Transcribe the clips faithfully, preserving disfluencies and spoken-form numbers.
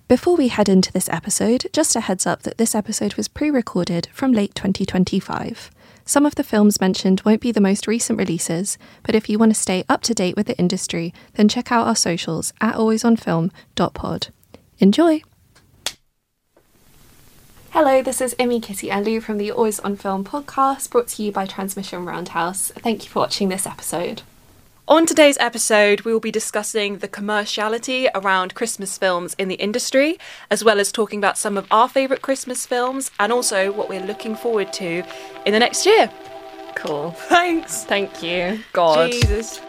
Before we head into this episode, just a heads up that this episode was pre-recorded from late twenty twenty-five. Some of the films mentioned won't be the most recent releases, but if you want to stay up to date with the industry, then check out our socials at alwaysonfilm dot pod. Enjoy! Hello, this is Imi, Kitty and Lou from the Always On Film podcast, brought to you by Transmission Roundhouse. Thank you for watching this episode. On today's episode, we will be discussing the commerciality around Christmas films in the industry, as well as talking about some of our favourite Christmas films and also what we're looking forward to in the next year. Cool. Thanks. Thank you. God. Jesus.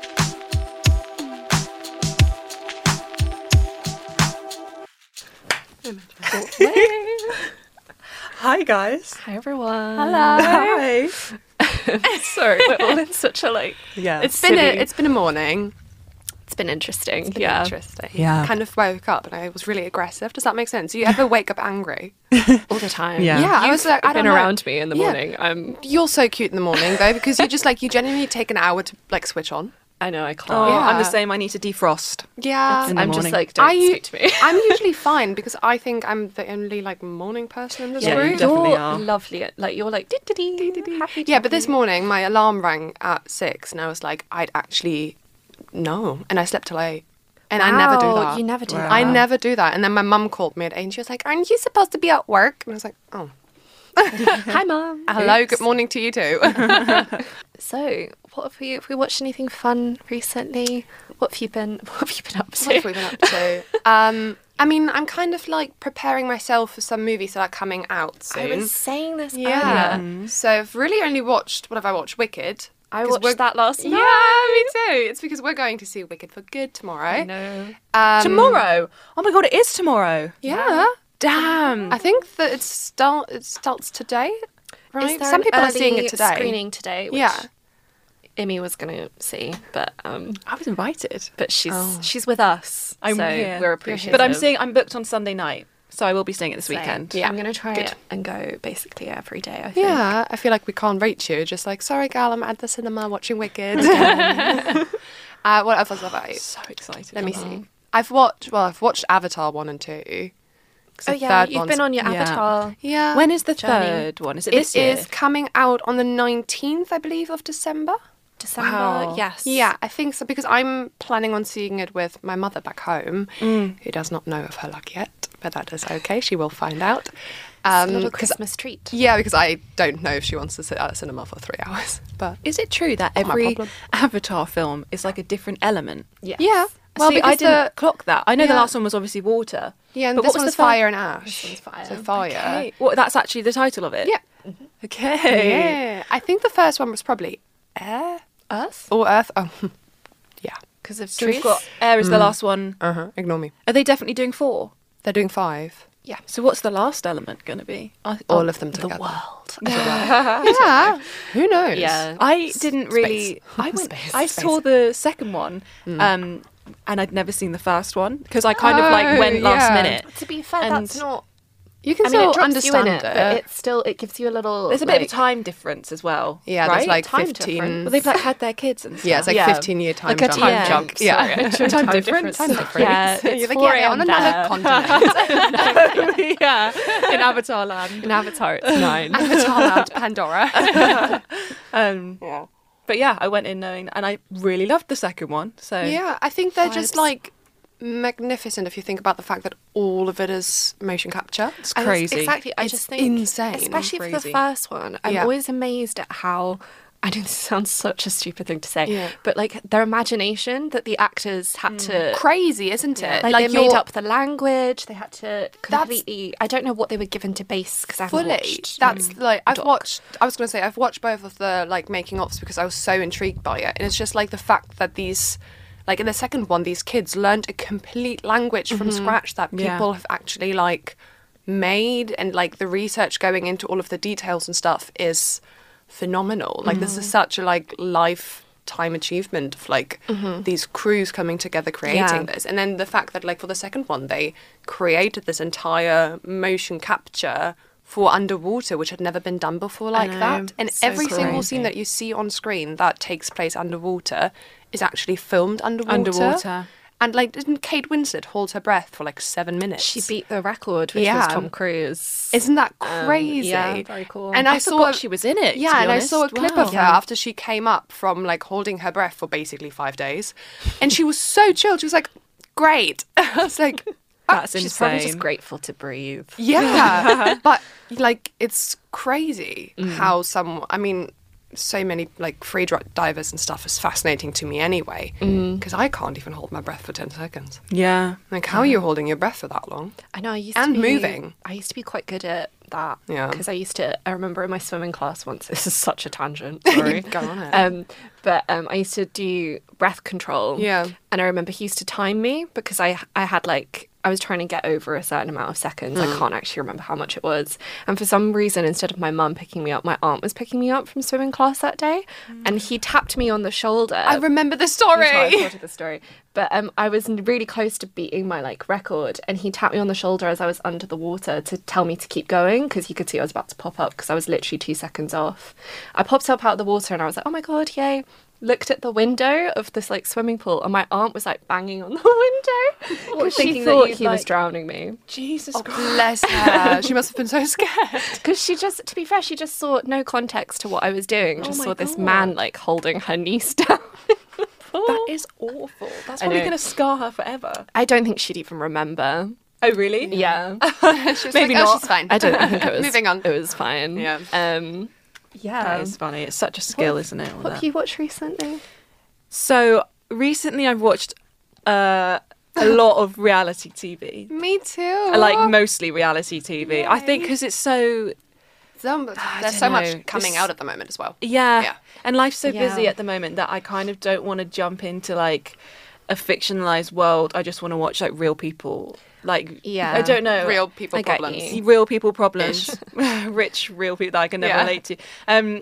Hi, guys. Hi, everyone. Hi. Sorry, we're all in such a like. Yeah. It's been a it's been a morning. It's been interesting. It's been yeah. interesting. Yeah. Kind of woke up and I was really aggressive. Does that make sense? Do you ever wake up angry? All the time. Yeah. Yeah, I was like, I Been don't know. around me in the Yeah. morning. I'm. You're so cute in the morning though, because you just like you genuinely take an hour to like switch on. I know I can't. Oh, Yeah. I'm the same. I need to defrost. Yeah. In the I'm morning. just like, don't I u- speak to me. I'm usually fine because I think I'm the only like morning person in this Yeah, you group. definitely You're are. lovely. at- Like you're like dee-dee-dee, happy to Yeah, but be- this morning my alarm rang at six and I was like, I'd actually no, and I slept till eight, and I never do Wow, that. You never do Wow. that. I never do that. And then my mum called me at eight and she was like, aren't you supposed to be at work? And I was like, oh. Hi, mum. Hello, Oops. good morning to you too. So, what have we? Have we watched anything fun recently? What have you been? What have you been up to? What have we been up to? Um, I mean, I'm kind of like preparing myself for some movies that are coming out soon. I was saying this yeah. earlier. So I've really only watched, what have I watched? Wicked. I 'Cause watched we're- that last Yeah, night. me too. It's because we're going to see Wicked for Good tomorrow. I know. Um, Tomorrow. Oh my God, it is tomorrow. Yeah. Damn. I think that it start it starts today. Right. Is there Some an people are seeing early it today. Screening today. Which Yeah. Imi was going to see, but um, I was invited. but she's Oh. she's with us. I'm so here. we're appreciative. But I'm seeing I'm booked on Sunday night, so I will be seeing it this Same. weekend. Yeah. I'm going to try Good. it and go basically every day. I think. Yeah, I feel like we can't reach you. Just like, sorry, gal, I'm at the cinema watching Wicked. uh, what else have I? So excited. Let me for that. see. I've watched. Well, I've watched Avatar one and two. 'Cause Oh the yeah, third you've one's- been on your yeah. Avatar. Yeah. When is the Journey. third one? Is it It this year? is coming out on the nineteenth, I believe, of December. December. Wow. Yes. Yeah, I think so because I'm planning on seeing it with my mother back home, Mm. who does not know of her luck yet, but that is okay. She will find out. It's a Um, little 'cause- Christmas treat. yeah, because I don't know if she wants to sit at a cinema for three hours. But Is it true that Not my every problem. Avatar film is like a different element? Yes. yeah, well, See, because I didn't the, clock that. I know the yeah. last one was obviously water. yeah, and but this what was one's the fir- fire and ash. This one's fire. So fire. Okay. Well, that's actually the title of it. Yeah. Okay. Yeah, I think the first one was probably air Earth or earth. Oh, yeah. because of So trees. we've got Air is the last one. Uh huh. Ignore me. Are they definitely doing four? They're doing five. yeah. So what's the last element going to be? I, All oh, of them The together. world. Yeah. Who knows? Yeah. I didn't really. Space. I went. Space. I Space. saw the second one, um, and I'd never seen the first one because I kind of like Oh, went last yeah. minute. To be fair, And- that's not. You can I mean, still it drops understand you in it, it. but it still it gives you a little. There's a bit of a like- time difference as well. yeah, right? there's like Time fifteen. difference. Well, they've like had their kids and stuff. Yeah, it's like Yeah. fifteen year time Like a jump. time Yeah. jump. Yeah. Sorry. Time difference. Time difference. Yeah, You're it's like, four yeah, on a.m. another there. continent. yeah, in Avatar Land. In Avatar, it's nine. Avatar Land, Pandora. Um, yeah. but yeah, I went in knowing, and I really loved the second one. So Yeah, I think they're just Vibes. like magnificent if you think about the fact that all of it is motion capture. it's And crazy. Exactly. I It's just think, insane. especially for the Crazy. first one, I'm Yeah. always amazed at how. I know this sounds such a stupid thing to say, Yeah. but like their imagination that the actors had to. Crazy, isn't it? Like, they made you're up the language. They had to completely. I don't know what they were given to base because I haven't fully. watched. That's like I've doc. watched. I was going to say I've watched both of the like making ofs because I was so intrigued by it, and it's just like the fact that these, like in the second one, these kids learned a complete language from scratch that Yeah. people have actually like made, and like the research going into all of the details and stuff is phenomenal. Like this is such a like lifetime achievement of like these crews coming together creating Yeah. this, and then the fact that like for the second one they created this entire motion capture for underwater, which had never been done before like know, that. And so every single crazy. scene that you see on screen that takes place underwater is actually filmed underwater. Underwater. And like, didn't Kate Winslet hold her breath for like seven minutes? She beat the record, which Yeah. was Tom Cruise. Isn't that Um, crazy? yeah, very cool. And I, I, saw forgot she was in it. to Yeah, be and I honest. saw a clip Wow. of her after she came up from like holding her breath for basically five days, and she was so chilled. She was like, "Great." I was like, That's She's insane. probably just grateful to breathe. "Yeah," but like it's crazy Mm. how some. I mean, so many like free dri- divers and stuff is fascinating to me anyway, because I can't even hold my breath for ten seconds. Yeah. Like, how are you holding your breath for that long? I know. I used And to be, moving. I used to be quite good at that. Yeah. Because I used to. I remember in my swimming class once. This is such a tangent. Sorry. Go on it. Um, but um, I used to do breath control. Yeah. And I remember he used to time me because I I had like I was trying to get over a certain amount of seconds. I can't actually remember how much it was. And for some reason, instead of my mum picking me up, my aunt was picking me up from swimming class that day. And he tapped me on the shoulder. I remember the That's why I story. thought of the story. But um, I was really close to beating my like record, and he tapped me on the shoulder as I was under the water to tell me to keep going because he could see I was about to pop up because I was literally two seconds off. I popped up out of the water and I was like, "Oh my god, yay!" Looked at the window of this like swimming pool, and my aunt was like banging on the window because she thinking that thought you'd, he was like- drowning me. Jesus Oh, Christ. bless her. She must have been so scared. Because she just, to be fair, she just saw no context to what I was doing. Just my saw this God. man like holding her niece down. That is awful. That's I probably know. going to scar her forever. I don't think she'd even remember. Oh, really? Yeah. She was Maybe like, oh, not. she's fine. I don't I think it was. Moving on. It was fine. Yeah. Um, yeah. That is funny. It's such a skill, isn't it? all What that? have you watched recently? So recently, I've watched uh, a lot of reality T V. Me too. I like mostly reality T V. I think because it's so Some, don't there's so know. much coming It's- out at the moment as well. yeah, Yeah. and life's so busy Yeah. at the moment that I kind of don't want to jump into like a fictionalized world. I just want to watch like real people. Like Yeah. I don't know Real people I get problems. you. real people problems, rich real people that I can never Yeah. relate to. Um,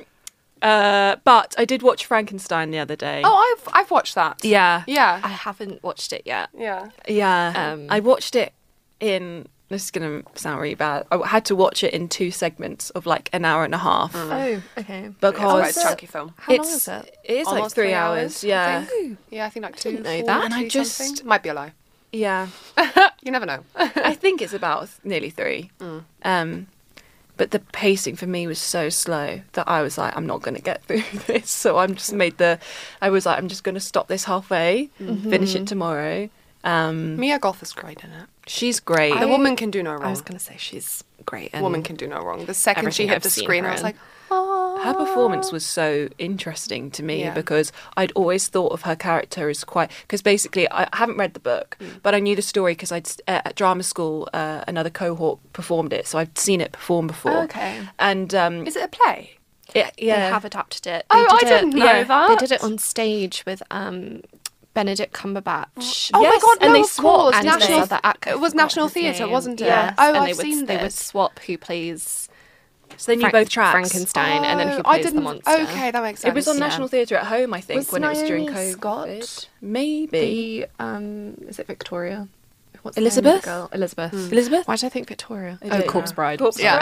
uh, but I did watch Frankenstein the other day. Oh, I've I've watched that. yeah, Yeah. I haven't watched it yet. yeah. yeah. Um, I watched it in. This is gonna sound really bad. I had to watch it in two segments of like an hour and a half Oh, okay. It's quite because a chunky film. How long it's is it? it is like Almost three, three hours. hours, I Yeah, think. Yeah, I think like two. didn't know four, that. And I two just- something. Might be a lie. yeah. You never know. I think it's about nearly three. Um, but the pacing for me was so slow that I was like, I'm not going to get through this. So I'm just made the. I was like, I'm just going to stop this halfway, finish it tomorrow. Um, Mia Goth is great in it. she's great. The woman can do no wrong. I was going to say she's great. The And woman can do no wrong. The second she everything hit I've the seen screen, her I was in. like, oh. Her performance was so interesting to me Yeah. because I'd always thought of her character as quite because basically I haven't read the book, but I knew the story because I'd uh, at drama school uh, another cohort performed it, so I'd seen it perform before. Oh, okay. And um, Is it a play? it, yeah, They have adapted it. Oh, They I did didn't it, know yeah, that. They did it on stage with um, Benedict Cumberbatch. Oh my Yes, god, and no, they of swap course. and National, this other actor, it was I forgot National his Theatre, name. wasn't it? Yes, Oh, and I've they would, seen They this. would swap who plays so they knew Frank- both tracks. Frankenstein and then who Oh, I plays the didn't- monster. Okay, that makes sense. It was on Yeah. National Theatre at home, I think, Was when it was during Naomi COVID. Scott Maybe The um, is it Victoria? What's Elizabeth? The name of the girl? Elizabeth. Elizabeth. Why did I think Victoria? I Oh, don't Corpse know. Bride. Corpse Yeah.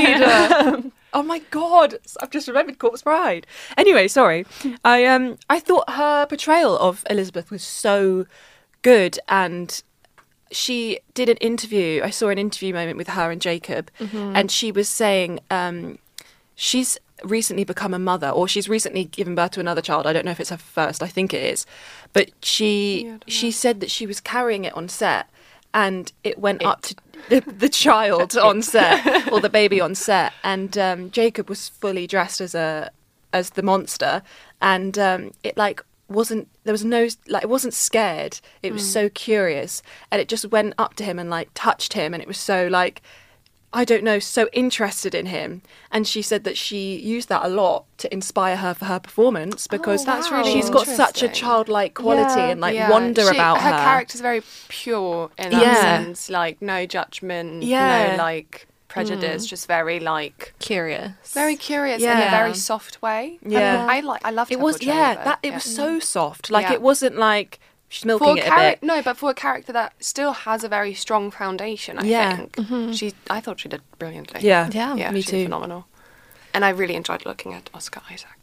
Bride. Oh my god! I've just remembered Corpse Bride. Anyway, sorry. I um I thought her portrayal of Elizabeth was so good, and she did an interview. I saw an interview moment with her and Jacob, and she was saying um she's recently become a mother, or she's recently given birth to another child. I don't know if it's her first. I think it is, but she Yeah, I don't she said that she was carrying it on set, and it went up to the, the child on set or the baby on set, and um, Jacob was fully dressed as a as the monster, and um, it like wasn't there was no like it wasn't scared. It was so curious, and it just went up to him and like touched him, and it was so like. I don't know, so interested in him. And she said that she used that a lot to inspire her for her performance because Oh, that's really she's got such a interesting. childlike quality Yeah. and like Yeah. wonder She- about her. Her character's very pure in that Yeah. sense. Like, no judgment, Yeah. no, like, prejudice, just very, like, Curious. very curious in Yeah. a very soft way. And Yeah. I, like, I loved It her was portrayal yeah, of it. that it Yeah. was so soft. Like Yeah. it wasn't like she's milking For a it a character, bit. no, but for a character that still has a very strong foundation, I Yeah. think she. I thought she did brilliantly. Yeah, Yeah, yeah, me she too. did phenomenal. And I really enjoyed looking at Oscar Isaac.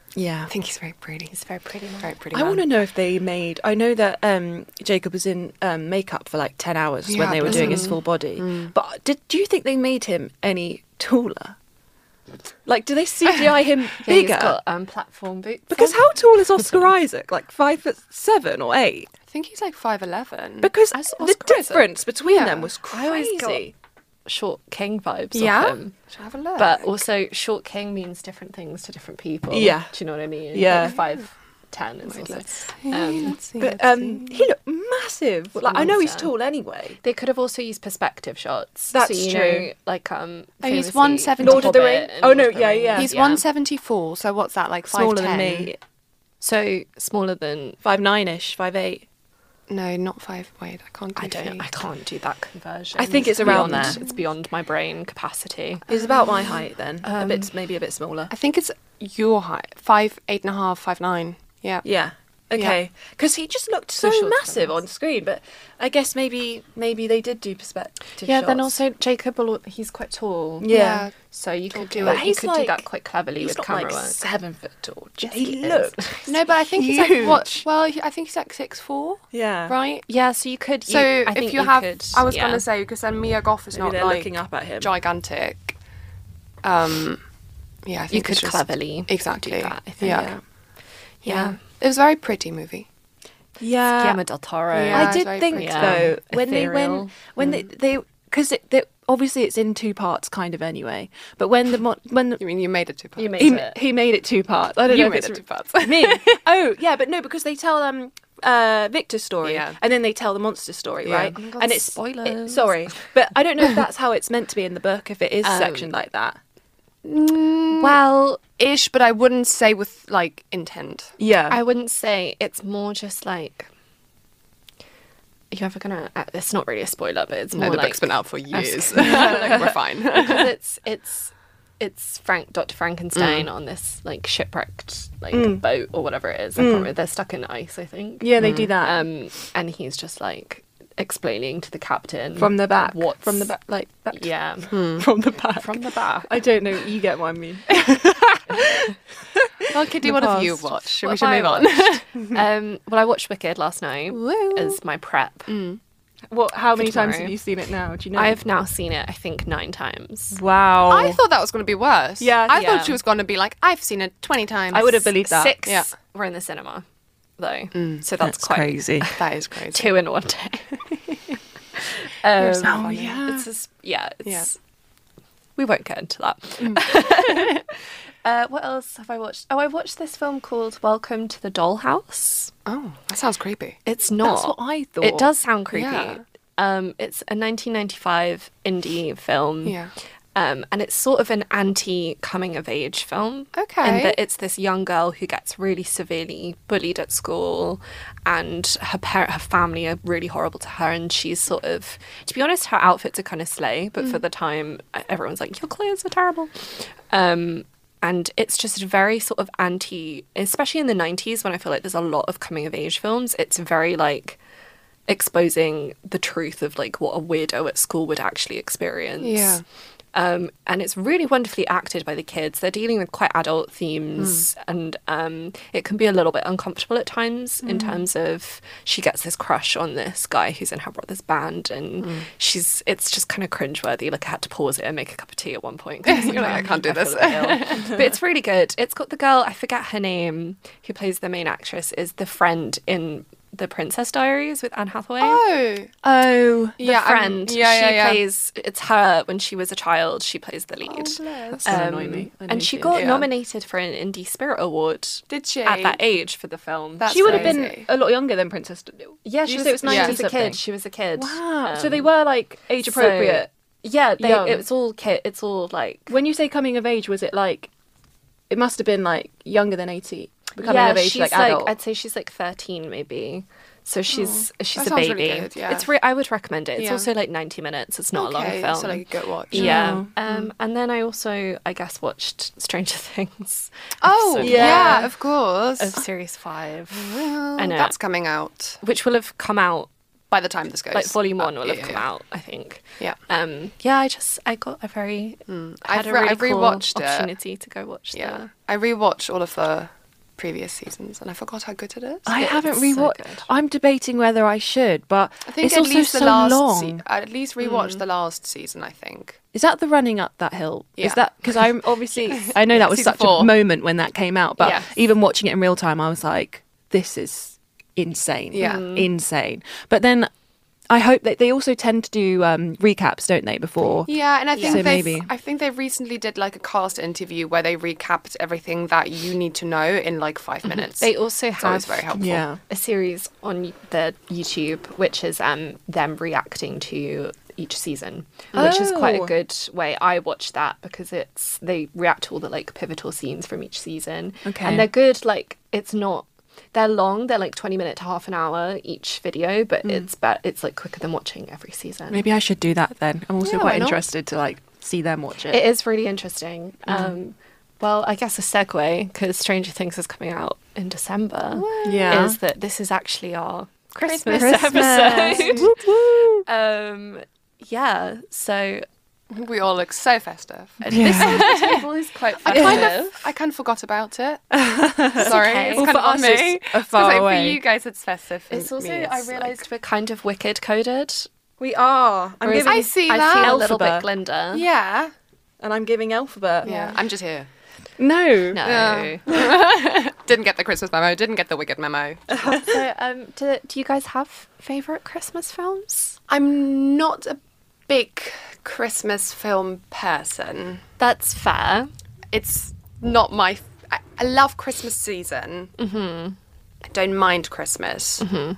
Yeah. I think he's very pretty. He's very pretty. Man. Very pretty. I man. want to know if they made. I know that um, Jacob was in um, makeup for like ten hours when Yeah, they were bless doing him. his full body. Mm. But did do you think they made him any taller? Like, do they C G I him Yeah, bigger? he's got um, platform boots. Because on. how tall is Oscar Isaac? Like five foot seven or eight? I think he's like five eleven. Because As the Oscar Isaac? difference between Yeah. them was I always crazy. short king vibes Yeah? of him. Should I have a look? But also, short king means different things to different people. Yeah. Do you know what I mean? Yeah. Like five ten is Wait, also. let's see. um, let's see. But let's um, see. he looked massive. Like I know he's monster. tall anyway. They could have also used perspective shots. That's so, you true. Know, like um. Oh, he's famously, one seventy. Lord of the Hobbit Rings? and Oh, no, Lord of the yeah, Rings, yeah. He's one seventy-four. So what's that? Like five Smaller ten? than me. So smaller than. Five nine ish, five eight. No, not five. Wait, I can't. Do I don't. feet. I can't do that conversion. I think it's around beyond, there. It's beyond my brain capacity. He's about my height then. a Um, bit, maybe a bit smaller. I think it's your height. Five, eight and a half, five nine. Yeah. Yeah. Okay. Because he just looked so, So short massive films. on screen, but I guess maybe maybe they did do perspective Yeah. shots. Then also Jacob, will- he's quite tall. Yeah. So you could do But it. You he's could do like- that quite cleverly He's with not camera like work. seven foot tall. Yes, he he is. looked. No, but I think he's like what? Well, he- I think he's like six four, Yeah. right? Yeah. So you could. So you, I if think you have, could, I was yeah. gonna say because then Mia Goth is Maybe not they're like looking up at him. gigantic. Um, yeah, I think you could it's just- cleverly exactly. do that. I think. Yeah. Yeah. Yeah. It was a very pretty movie. Yeah. Guillermo del Toro. Yeah, I it's did very think pretty. though Yeah. when they Ethereal. went when they they because it, they, obviously it's in two parts kind of anyway. But when the mo- when the, You mean you made it two parts? You made he, it. he made it two parts. I don't You know if made it's it two parts. me. Oh yeah, but no, because they tell um uh Victor's story Yeah. and then they tell the monster story, Yeah. right? Oh my God, and it's spoilers. it- sorry, but I don't know if that's how it's meant to be in the book. If it is Um, sectioned like that. Mm, Well, ish, but I wouldn't say with like intent. Yeah. I wouldn't say it's more just like. You're ever gonna? Uh, it's not really a spoiler, but it's more No, the like book's been out for years. That's- like, we're fine. because it's it's it's Frank Doctor Frankenstein on this like shipwrecked like boat or whatever it is. I can't remember. They're stuck in ice, I think. yeah, they do that Um, and he's just like explaining to the captain from the back. What's From the back, like back. Yeah, From the back. from the back. I don't know. You get what I mean. Well, Kitty, The what have you past. watched? Should What we should have I move on? um, well, I watched Wicked last night Woo. as my prep. What? How many times tomorrow. have you seen it now? Do you know? I've now seen it, I think, nine times. Wow. I thought that was going to be worse. Yeah, I yeah. thought she was going to be like, I've seen it twenty times. I would have believed that. Six Yeah. were in the cinema, though. Mm. So that's, quite crazy. That is crazy. two in one day. You're um, so funny. yeah. It's just, yeah, it's, Yeah. we won't get into that. uh, what else have I watched? Oh, I watched this film called Welcome to the Dollhouse. Oh, that sounds creepy. It's not. That's what I thought. It does sound creepy. Yeah. Um, it's a nineteen ninety-five indie film. Yeah. Um, and it's sort of an anti-coming of age film. Okay. And that it's this young girl who gets really severely bullied at school, and her parent, her family are really horrible to her. And she's sort of, to be honest, her outfits are kind of slay, but for the time, everyone's like, your clothes are terrible. Um, and it's just very sort of anti, especially in the nineties when I feel like there's a lot of coming of age films. It's very like exposing the truth of like what a weirdo at school would actually experience. Yeah. Um, and it's really wonderfully acted by the kids. They're dealing with quite adult themes, and um, it can be a little bit uncomfortable at times in terms of she gets this crush on this guy who's in her brother's band, and she's it's just kind of cringeworthy. Like I had to pause it and make a cup of tea at one point. 'cause You're like, I can't do feel this. a bit ill. But it's really good. It's got the girl, I forget her name, who plays the main actress, is the friend in The Princess Diaries with Anne Hathaway. Oh. Oh. The yeah, I'm- friend. yeah, yeah, she yeah. plays. It's her when she was a child. She plays the lead. That's gonna annoy Um, me. I know and she she got is. Yeah. nominated for an Indie Spirit Award Did she? at that age for the film. That's She would have been crazy. a lot younger than Princess. yeah, Did she you was, say it was she ninety was a something? kid. She was a kid. Wow. so Um, they were like age so- appropriate. Yeah, they, young. it was all kid. It's all like. When you say coming of age, was it like? It must have been like younger than eighty. Becoming yeah, of age, she's like adult. I'd say she's like thirteen, maybe. So she's she's that a sounds baby. really good, yeah. It's re- I would recommend it. It's Yeah. also like ninety minutes. It's not okay, a long film. so like a good watch. Yeah. Oh. Um, and then I also, I guess, watched Stranger Things. Oh, episode yeah, one. of course. Of series five, Well, I know. that's coming out which will have come out, by the time this goes. like volume one up. will Yeah, have come yeah, out, I think. Yeah. Um, yeah, I just, I got a very, I had I've a re- really I've cool rewatched it. opportunity to go watch Yeah. the... I rewatched all of the previous seasons, and I forgot how good it is. I It's haven't so rewatched. good. I'm debating whether I should, but I think it's at also least so the last long. Se- I'd at least rewatch the last season, I think. Is that the running up that hill? Yeah. Is that because I'm obviously I know that was Season such four. a moment when that came out, but Yes. even watching it in real time, I was like, this is insane, Yeah. Mm. insane. But then I hope that they also tend to do um, recaps, don't they? Before Yeah, and I think So they maybe. I think they recently did like a cast interview where they recapped everything that you need to know in like five minutes. They also So it's have very helpful. yeah. a series on their YouTube, which is um, them reacting to each season, which is quite a Oh. good way. I watch that because it's they react to all the like pivotal scenes from each season, Okay. and they're good. Like it's not they're long; they're like twenty minute to half an hour each video, but it's but it's like quicker than watching every season. Maybe I should do that then. I'm also Yeah, quite why not? interested to like see them watch it. It is really interesting. Um, well, I guess a segue because Stranger Things is coming out in December. Yeah. is that this is actually our Christmas, Christmas. episode. Whoop, whoop. um, yeah, so We all look so festive. this side of the table is quite I festive. kind of I kind of forgot about it. Sorry, okay. it's Well, kind for of on us, me. it's a I was far like, away. For you guys, it's festive. For It's also me, I it's realised like- we're kind of wicked coded. We are. I'm Whereas giving, I see I that. feel a little bit Alphabet. Glinda. yeah, and I'm giving alphabet. yeah. I'm just here. No. No. Yeah. Didn't get the Christmas memo. Didn't get the Wicked memo. So, um, do, do you guys have favourite Christmas films? I'm not a big Christmas film person. That's fair. It's not my. F- I, I love Christmas season. Mm-hmm. I don't mind Christmas. Mm-hmm.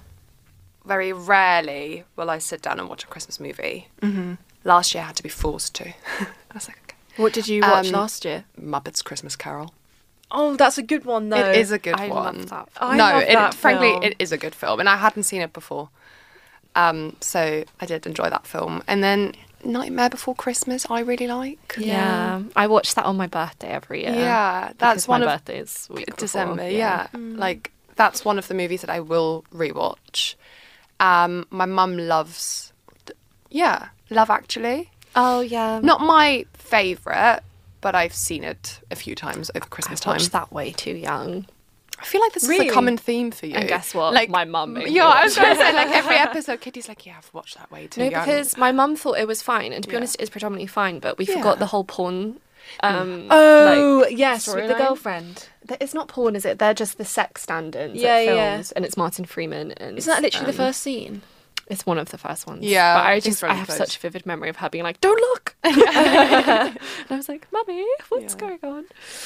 Very rarely will I sit down and watch a Christmas movie. Mm-hmm. Last year I had to be forced to. I was like, okay. What did you watch Um, last year? Muppets Christmas Carol. Oh, that's a good one though. It is a good I one. love that. I no, love it, that frankly, film. it is a good film, and I hadn't seen it before. Um, so I did enjoy that film. And then Nightmare Before Christmas, I really like. Yeah. I watch that on my birthday every year. Yeah, because that's one my of birthday is week before, December. Yeah, like that's one of the movies that I will rewatch. Um, my mum loves, yeah, Love Actually. Oh yeah. Not my favourite, but I've seen it a few times over Christmas I time. watched that way too young. I feel like this Really? is a common theme for you. And guess what? Like My mum made me Yeah, I was watch going to say like every episode, Kitty's like, "Yeah, I've watched that way too No, young." because my mum thought it was fine, and to be Yeah. honest, it's predominantly fine. But we Yeah. forgot the whole porn. Um, Oh like, yes, with the storyline. girlfriend. Th- It's not porn, is it? They're just the sex stand-ins Yeah, at yeah. films, and it's Martin Freeman. And Isn't that literally um, the first scene? It's one of the first ones. Yeah, but I it's just I really have close. such a vivid memory of her being like, "Don't look," and I was like, "Mummy, what's Yeah. going on?"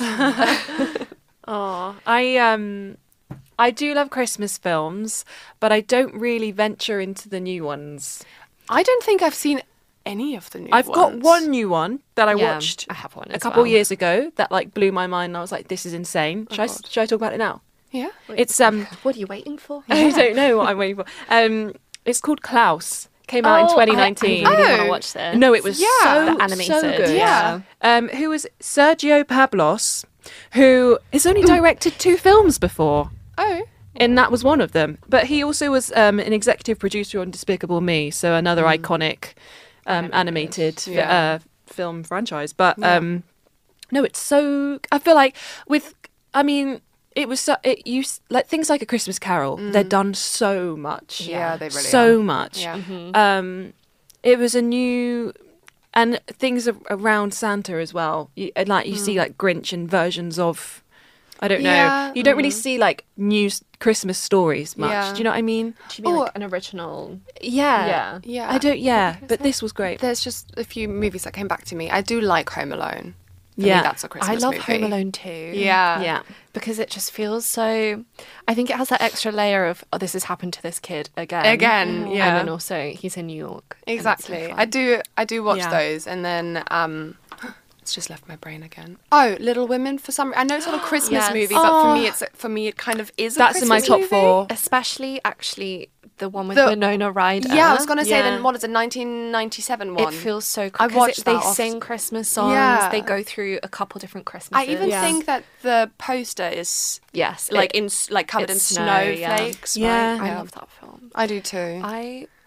Oh, I um, I do love Christmas films, but I don't really venture into the new ones. I don't think I've seen any of the new I've got ones. one new one that I Yeah, watched I have one a as couple well. years ago that like blew my mind. And I was like, "This is insane." Should I God. should I talk about it now? Yeah. It's um, What are you waiting for? I don't know what I'm waiting for. Um, it's called Klaus. Came out in Oh, twenty nineteen. I, I really want Oh. to watch this. No, it was Yeah. so The animated, so good. yeah. Um, who was Sergio Pablos, who has only directed two films before, Oh. and that was one of them. But he also was um, an executive producer on Despicable Me, so another iconic um, animated fi- Yeah. uh, film franchise. But Yeah. um, no, it's so. I feel like with. I mean. It was so, it used like things like A Christmas Carol. They're done so much, Yeah, they really so are. much. Yeah. Um, it was a new, and things a- around Santa as well. You, and like you see like Grinch and versions of, I don't know. Yeah, You don't really see like new s- Christmas stories much. Yeah. Do you know what I mean? Do you mean Oh. like an original? Yeah, Yeah. Yeah. I don't. Yeah, Because but this was great. There's just a few movies that came back to me. I do like Home Alone. For Yeah. me, that's a Christmas I love movie. Home Alone too. Yeah. yeah, because it just feels so. I think it has that extra layer of, oh, this has happened to this kid again. Again, yeah. And then also he's in New York. and it's so Exactly. fun. I do I do watch Yeah. those, and then um it's just left my brain again. Oh, Little Women for some I know it's not a Christmas Yes. movie, but for Oh. me it's for me it kind of is a that's in my Christmas top movie. four. Especially actually the one with The- Winona Ryder. Yeah, I was going to say Yeah. then what is it nineteen ninety-seven one? It feels so. I Because watched it, they that off- sing Christmas songs. Yeah. They go through a couple different Christmases. I even Yeah. think that the poster is yes, like it- in s- like covered in it's snow, yeah. snowflakes. Yeah. right? I love that film. I do too. I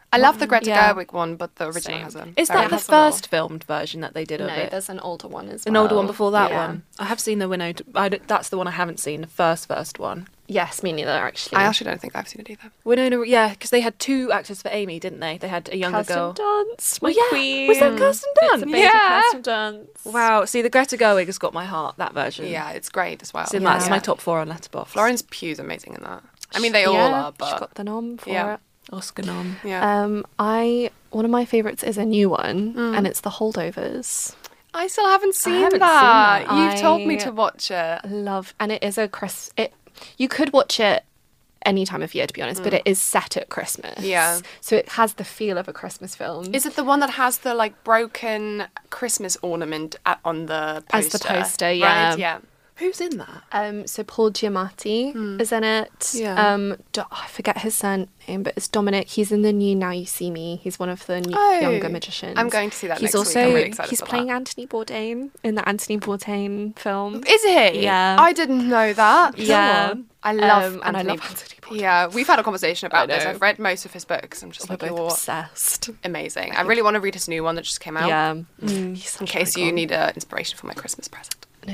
I love the Greta Yeah. Gerwig one, but the original Same. has a Is very that the has them all. first filmed version that they did No, of it? there's an older one as well. An older one before that Yeah. one. I have seen the Winona. I don't- that's the one I haven't seen. The first first one. Yes, me neither, actually. I actually don't think I've seen it either. Winona, yeah, because they had two actors for Amy, didn't they? They had a younger Kirsten girl. Dunst, my Oh, yeah. queen. Was that Kirsten It's a Dunst? baby Yeah. Kirsten Dunst. Wow. See, the Greta Gerwig has got my heart. That version. Yeah, it's great as well. So Yeah. that's my top four on Letterboxd. Florence Pugh's amazing in that. I mean, they all Yeah, are, but she got the nom for Yeah. it. Oscar nom. yeah. Um, I one of my favorites is a new one, Mm. and it's The Holdovers. I still haven't seen haven't seen that. that. You've told me I- to watch it. Love, and it is a Chris. It you could watch it any time of year, to be honest, but it is set at Christmas. Yeah. so it has the feel of a Christmas film. Is it the one that has the like broken Christmas ornament at, on the poster? As the poster, yeah. Right? Yeah. Who's in that? Um, so Paul Giamatti is in it. Yeah. Um, Do- oh, I forget his surname, but it's Dominic. He's in the new Now You See Me. He's one of the new, Oh, younger magicians. I'm going to see that He's next week. also I'm really excited he's for playing that. Anthony Bourdain in the Anthony Bourdain film. Is he? Yeah. I didn't know that. Yeah. on. I love Um, and I Anthony- love Anthony Bourdain. Yeah, we've had a conversation about I this. know. I've read most of his books. I'm just We're like, both you're obsessed. amazing. I really want to read his new one that just came out. Yeah. He's In such case an you icon. need uh, inspiration for my Christmas present.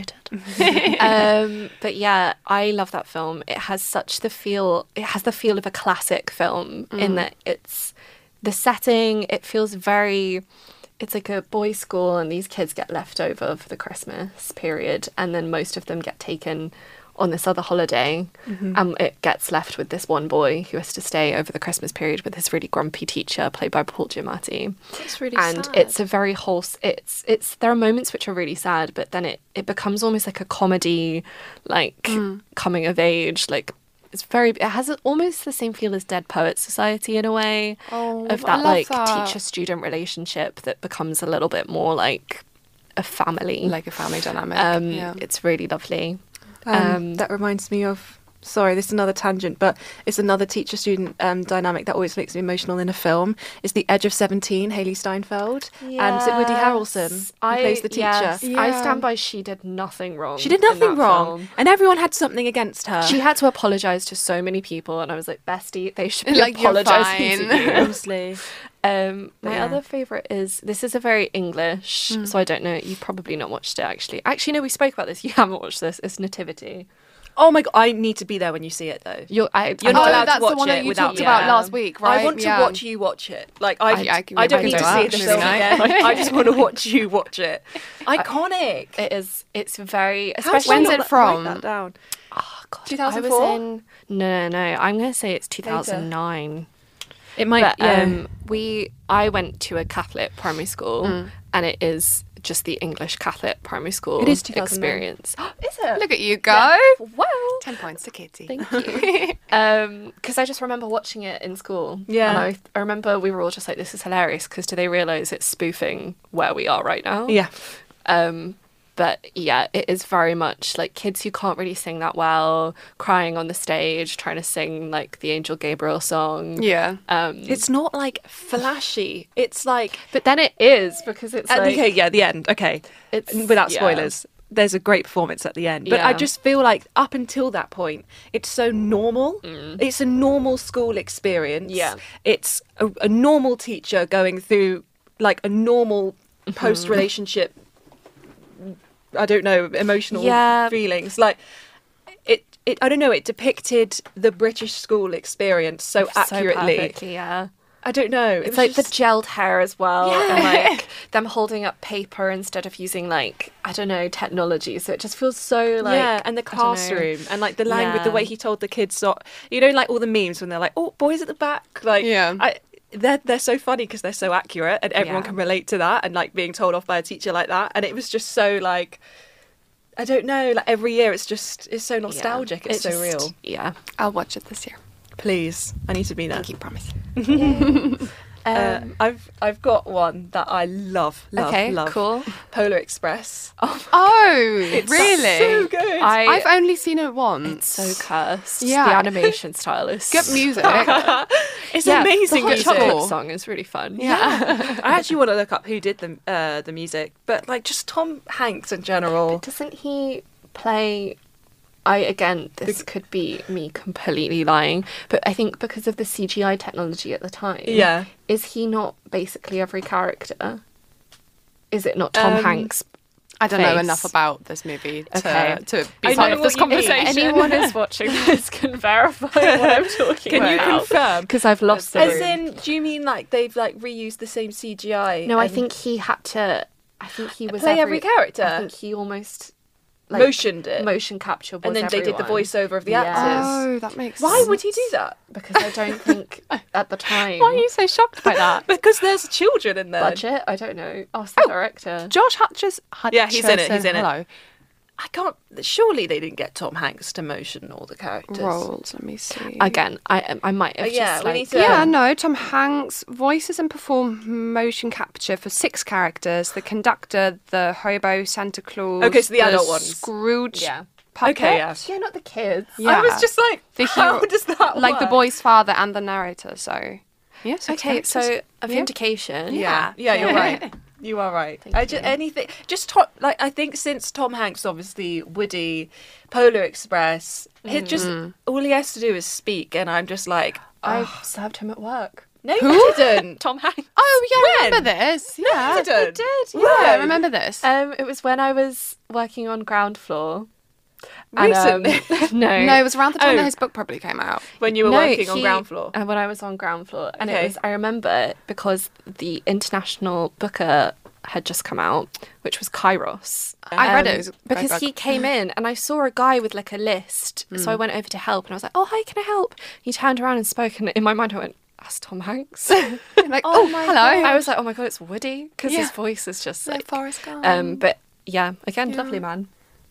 Noted. um, but yeah, I love that film. It has such the feel. It has the feel of a classic film in that it's the setting. It feels very. It's like a boys' school, and these kids get left over for the Christmas period, and then most of them get taken on this other holiday, and it gets left with this one boy who has to stay over the Christmas period with his really grumpy teacher, played by Paul Giamatti. That's really and sad. it's a very wholesome. It's it's there are moments which are really sad, but then it it becomes almost like a comedy, like coming of age. Like it's very. It has almost the same feel as Dead Poets Society in a way, Oh, of I that love like that. teacher student relationship that becomes a little bit more like a family. Like a family dynamic. um, yeah. it's really lovely. Um, Um, that reminds me of. Sorry, this is another tangent, but it's another teacher-student um, dynamic that always makes me emotional in a film. It's The Edge of Seventeen, Haley Steinfeld, and is it Woody Harrelson who I, plays the teacher? yes, I Yeah. stand by. She did nothing wrong. She did in nothing that wrong, film. and everyone had something against her. She had to apologise to so many people, and I was like, "Bestie, they should be Like, you're apologising to fine. you." honestly. Um, my Yeah. other favourite is this is a very English, so I don't know. You've probably not watched it actually. Actually, no, we spoke about this. You haven't watched this. It's Nativity. Oh my god, I need to be there when you see it though. You're, I, You're I not oh, don't- allowed to that's watch the one it that you without talked me. about Yeah. last week, right? I want to Yeah. watch you watch it. Like I, I- I, I can- don't I can need do to that. see the Moving film on. again. I just want to watch you watch it. Iconic. It is. It's very. How did Especially I When's not it write from? that down? Oh God, two thousand I four? was in. No, no, no. I'm gonna say it's two thousand nine. It might. But yeah. um, we, I went to a Catholic primary school, and it is just the English Catholic primary school It is two thousand nine. experience. Is it? Look at you go. Wow. Ten points to Kitty. Thank you. Um, because I just remember watching it in school. Yeah. And I, I remember we were all just like, "This is hilarious," because do they realise it's spoofing where we are right now? yeah. Um, but yeah, it is very much like kids who can't really sing that well, crying on the stage, trying to sing like the Angel Gabriel song. Yeah. Um, It's not like flashy. It's like but then it is because it's at like the, okay, yeah, the end. Okay, It's- without yeah. spoilers. There's a great performance at the end, but I Yeah. just feel like up until that point, it's so normal. It's a normal school experience. Yeah. It's a, a normal teacher going through like a normal post relationship. I don't know, emotional Yeah. feelings like. It, it, I don't know. It depicted the British school experience so accurately. So perfectly, yeah. I don't know. It It's was like just- the gelled hair as well, Yeah. and like them holding up paper instead of using like I don't know technology. So it just feels so like yeah, and the I don't know. classroom and like the language, the Yeah. way he told the kids, so, you know, like all the memes when they're like, "Oh, boys at the back," like, Yeah. I, they're they're so funny because they're so accurate and everyone Yeah. can relate to that and like being told off by a teacher like that, and it was just so like, I don't know, like every year it's just it's so nostalgic, Yeah. it's so just- real. Yeah. I'll watch it this year. Please, I need to be there. Thank you, promise. Uh, Um, I've I've got one that I love, love, okay. love. Cool. Polar Express. Oh, It's really? so good. I. I've only seen it once. It's so cursed. Yeah. The animation style is Good music. It's Yeah, amazing The hot music. chocolate song is really fun. Yeah, I actually want to look up who did the uh, the music, but like just Tom Hanks in general. Doesn't he play I again, this could be me completely lying, but I think because of the C G I technology at the time, Yeah. is he not basically every character? Is it not Tom Um, Hanks? I don't know face? enough about this movie to, Okay. to I be part know of this what you mean. conversation. Anyone who's watching this can verify what I'm talking Can you about. confirm? Because I've lost the As room. in, do you mean like they've like reused the same C G I? No, I and think he had to. I think he was play every character? I think he almost like, motioned it, motion capture, was and then they did the everyone. voiceover of the Yeah. actors. Oh, that makes Why sense. would he do that? Because I don't think at the time. Why are you so shocked by that? Because there's children in there. budget? I don't know. Ask the Oh. director. Josh Hutchers. Yeah, he's in it, he's in it. Hello. I can't. Surely they didn't get Tom Hanks to motion all the characters. Roles. Let me see. Again, I I might have Oh, yeah, just we like, need to- Yeah, Um, no, Tom Hanks voices and perform motion capture for six characters: the conductor, the hobo, Santa Claus. Okay, so the adult ones. Scrooge. Yeah. Puppet. Okay, yeah. Yeah, not the kids. Yeah. I was just like, The how hero- does that like the work? boy's father and the narrator. So, yes. Okay, so a vindication. Yeah, yeah, you're right. You are right. Thank I just you. anything just to, like I think since Tom Hanks, obviously Woody, Polar Express, he just all he has to do is speak, and I'm just like, I served him at work. no, you didn't. Tom Hanks. Oh yeah, I When? remember this. Yeah, you didn't. did, Yeah, I When? remember this. Um, it was when I was working on ground floor. Recently? And, um, no, no, it was around the time Oh. that his book probably came out. When you were No, working on he- ground floor. And when I was on ground floor, and Okay. it was, I remember because the International Booker had just come out, which was Kairos. I read it. It was a great because book. he came in and I saw a guy with like a list, so I went over to help, and I was like, "Oh, hi, can I help?" He turned around and spoke, and in my mind I went, "That's Tom Hanks." I'm like, oh, my hello. I was like, "Oh my god, it's Woody," because Yeah. his voice is just Like like. Forrest Gump. Um, but yeah, again, lovely man.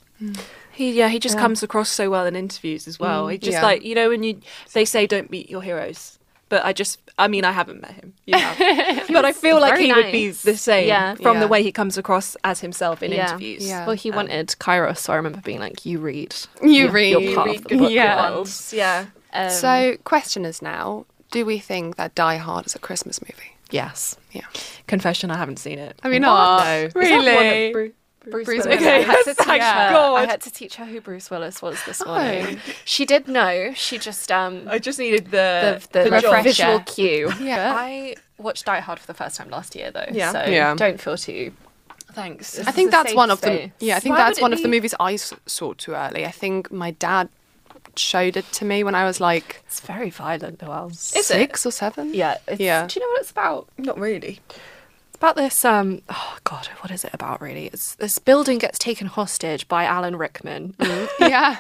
He yeah, he just Yeah. comes across so well in interviews as well. he just yeah. like you know when you they say don't meet your heroes, but I just I mean I haven't met him, you have, but I feel like very he would be nice. the same Yeah. from Yeah. the way he comes across as himself in Yeah. interviews. Yeah. Well, he wanted Kairos, so I remember being like, "You read, You You're- read. you're part You of the book yeah. world." Yeah. Um, So, question is now: do we think that Die Hard is a Christmas movie? yes, Yeah. Confession, I haven't seen it. I mean, What? no, No. Is that really. one of Bru- Bruce, Bruce Willis. Willis. I had to Thank teach her. God. I had to teach her who Bruce Willis was this morning. She did know. She just um I just needed the the, the, like, refresher. visual cue. Yeah. I watched Die Hard for the first time last year, though. Yeah. So Yeah. don't feel too. Thanks. This I is think a that's safe one of the space. yeah. I think Why that's would it one of the be- movies I s- saw too early. I think my dad showed it to me when I was like It's very violent, well. Is it? six or seven. Yeah. It's, Yeah. Do you know what it's about? Not really. It's about this. Um. Oh God, what is it about? Really, it's this building gets taken hostage by Alan Rickman. yeah.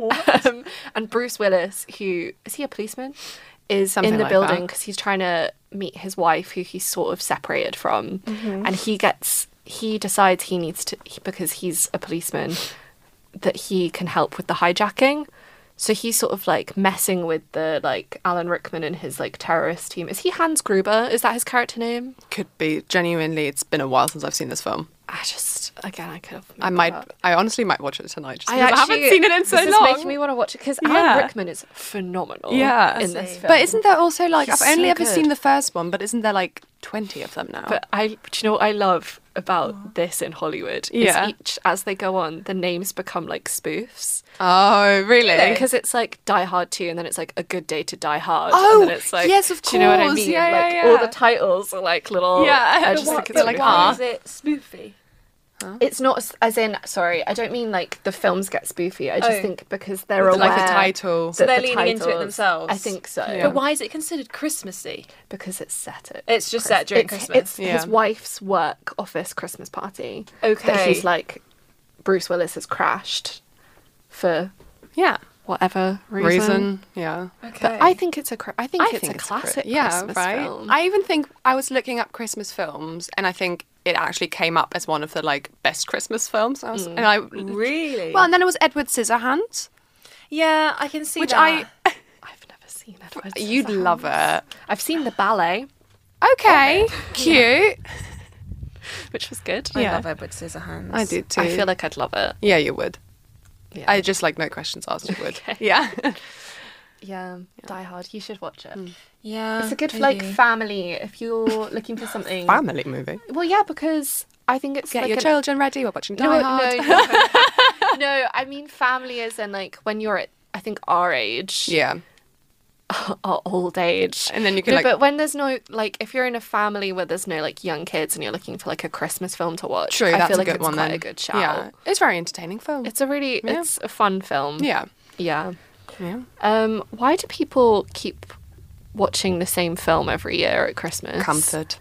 um, and Bruce Willis, who is he a policeman, is Something in the like building that. because he's trying to meet his wife, who he's sort of separated from, and he gets he decides he needs to he, because he's a policeman that he can help with the hijacking. So he's sort of like messing with the like Alan Rickman and his like terrorist team. Is he Hans Gruber? Is that his character name? Could be. Genuinely, it's been a while since I've seen this film. I just again I could have. I made might. that up. I honestly might watch it tonight. Just I because I, actually- haven't seen it in so this long. is making me want to watch it because Yeah. Alan Rickman is phenomenal. Yeah. in this see. film. But isn't there also like He's I've only so ever good. seen the first one, but isn't there like twenty of them now? But I, do you know what I love about this in Hollywood? Yeah. Is each as they go on, the names become like spoofs. oh, really? Because it's like Die Hard two, and then it's like A Good Day to Die Hard. Oh, and then it's like, yes, of Do you know what I course. mean? Yeah, yeah, like yeah. all the titles are like little. Yeah. I But just what- think it's but really like, fun. ah. Is it spoofy? It's not as- as in. Sorry, I don't mean like the films get spoofy. I just Oh. think because they're With, aware like, the title. that So they're the leaning into it titles- themselves? I think so. Yeah. But why is it considered Christmassy? Because it's set at. It's just set during it's, Christmas. It's his Yeah. wife's work office Christmas party. That Okay. he's like, Bruce Willis has crashed for yeah. whatever reason. Reason. Yeah. Okay. But I think it's a. cri- I think I it's think a it's classic Chri- yeah, Christmas right. film. I even think I was looking up Christmas films, and I think it actually came up as one of the like best Christmas films. I was, Mm. and I really. well, and then it was Edward Scissorhands, yeah, I can see which that. I I've never seen it. you'd love it. I've seen the ballet, Okay, cute. which was good. I Yeah. love Edward Scissorhands. I do too. I feel like I'd love it. yeah, you would. Yeah. I just like no questions asked. You would. Okay. Yeah. yeah, Die Hard. You should watch it. Yeah, It's a good maybe. like family if you're looking for something. Family movie. Well, yeah, because I think it's Get like your an- children ready. We're watching Die No, Hard. no, no. No, I mean family as in like when you're at, I think, our age. Yeah. Our old age. And then you can No, like... but when there's no, like, if you're in a family where there's no, like, young kids and you're looking for, like, a Christmas film to watch, True, I that's feel a like good it's one quite then. a good shout. Yeah. It's a very entertaining film. It's a really, Yeah. it's a fun film. Yeah. Yeah. Yeah. Um, why do people keep watching the same film every year at Christmas? Comfort.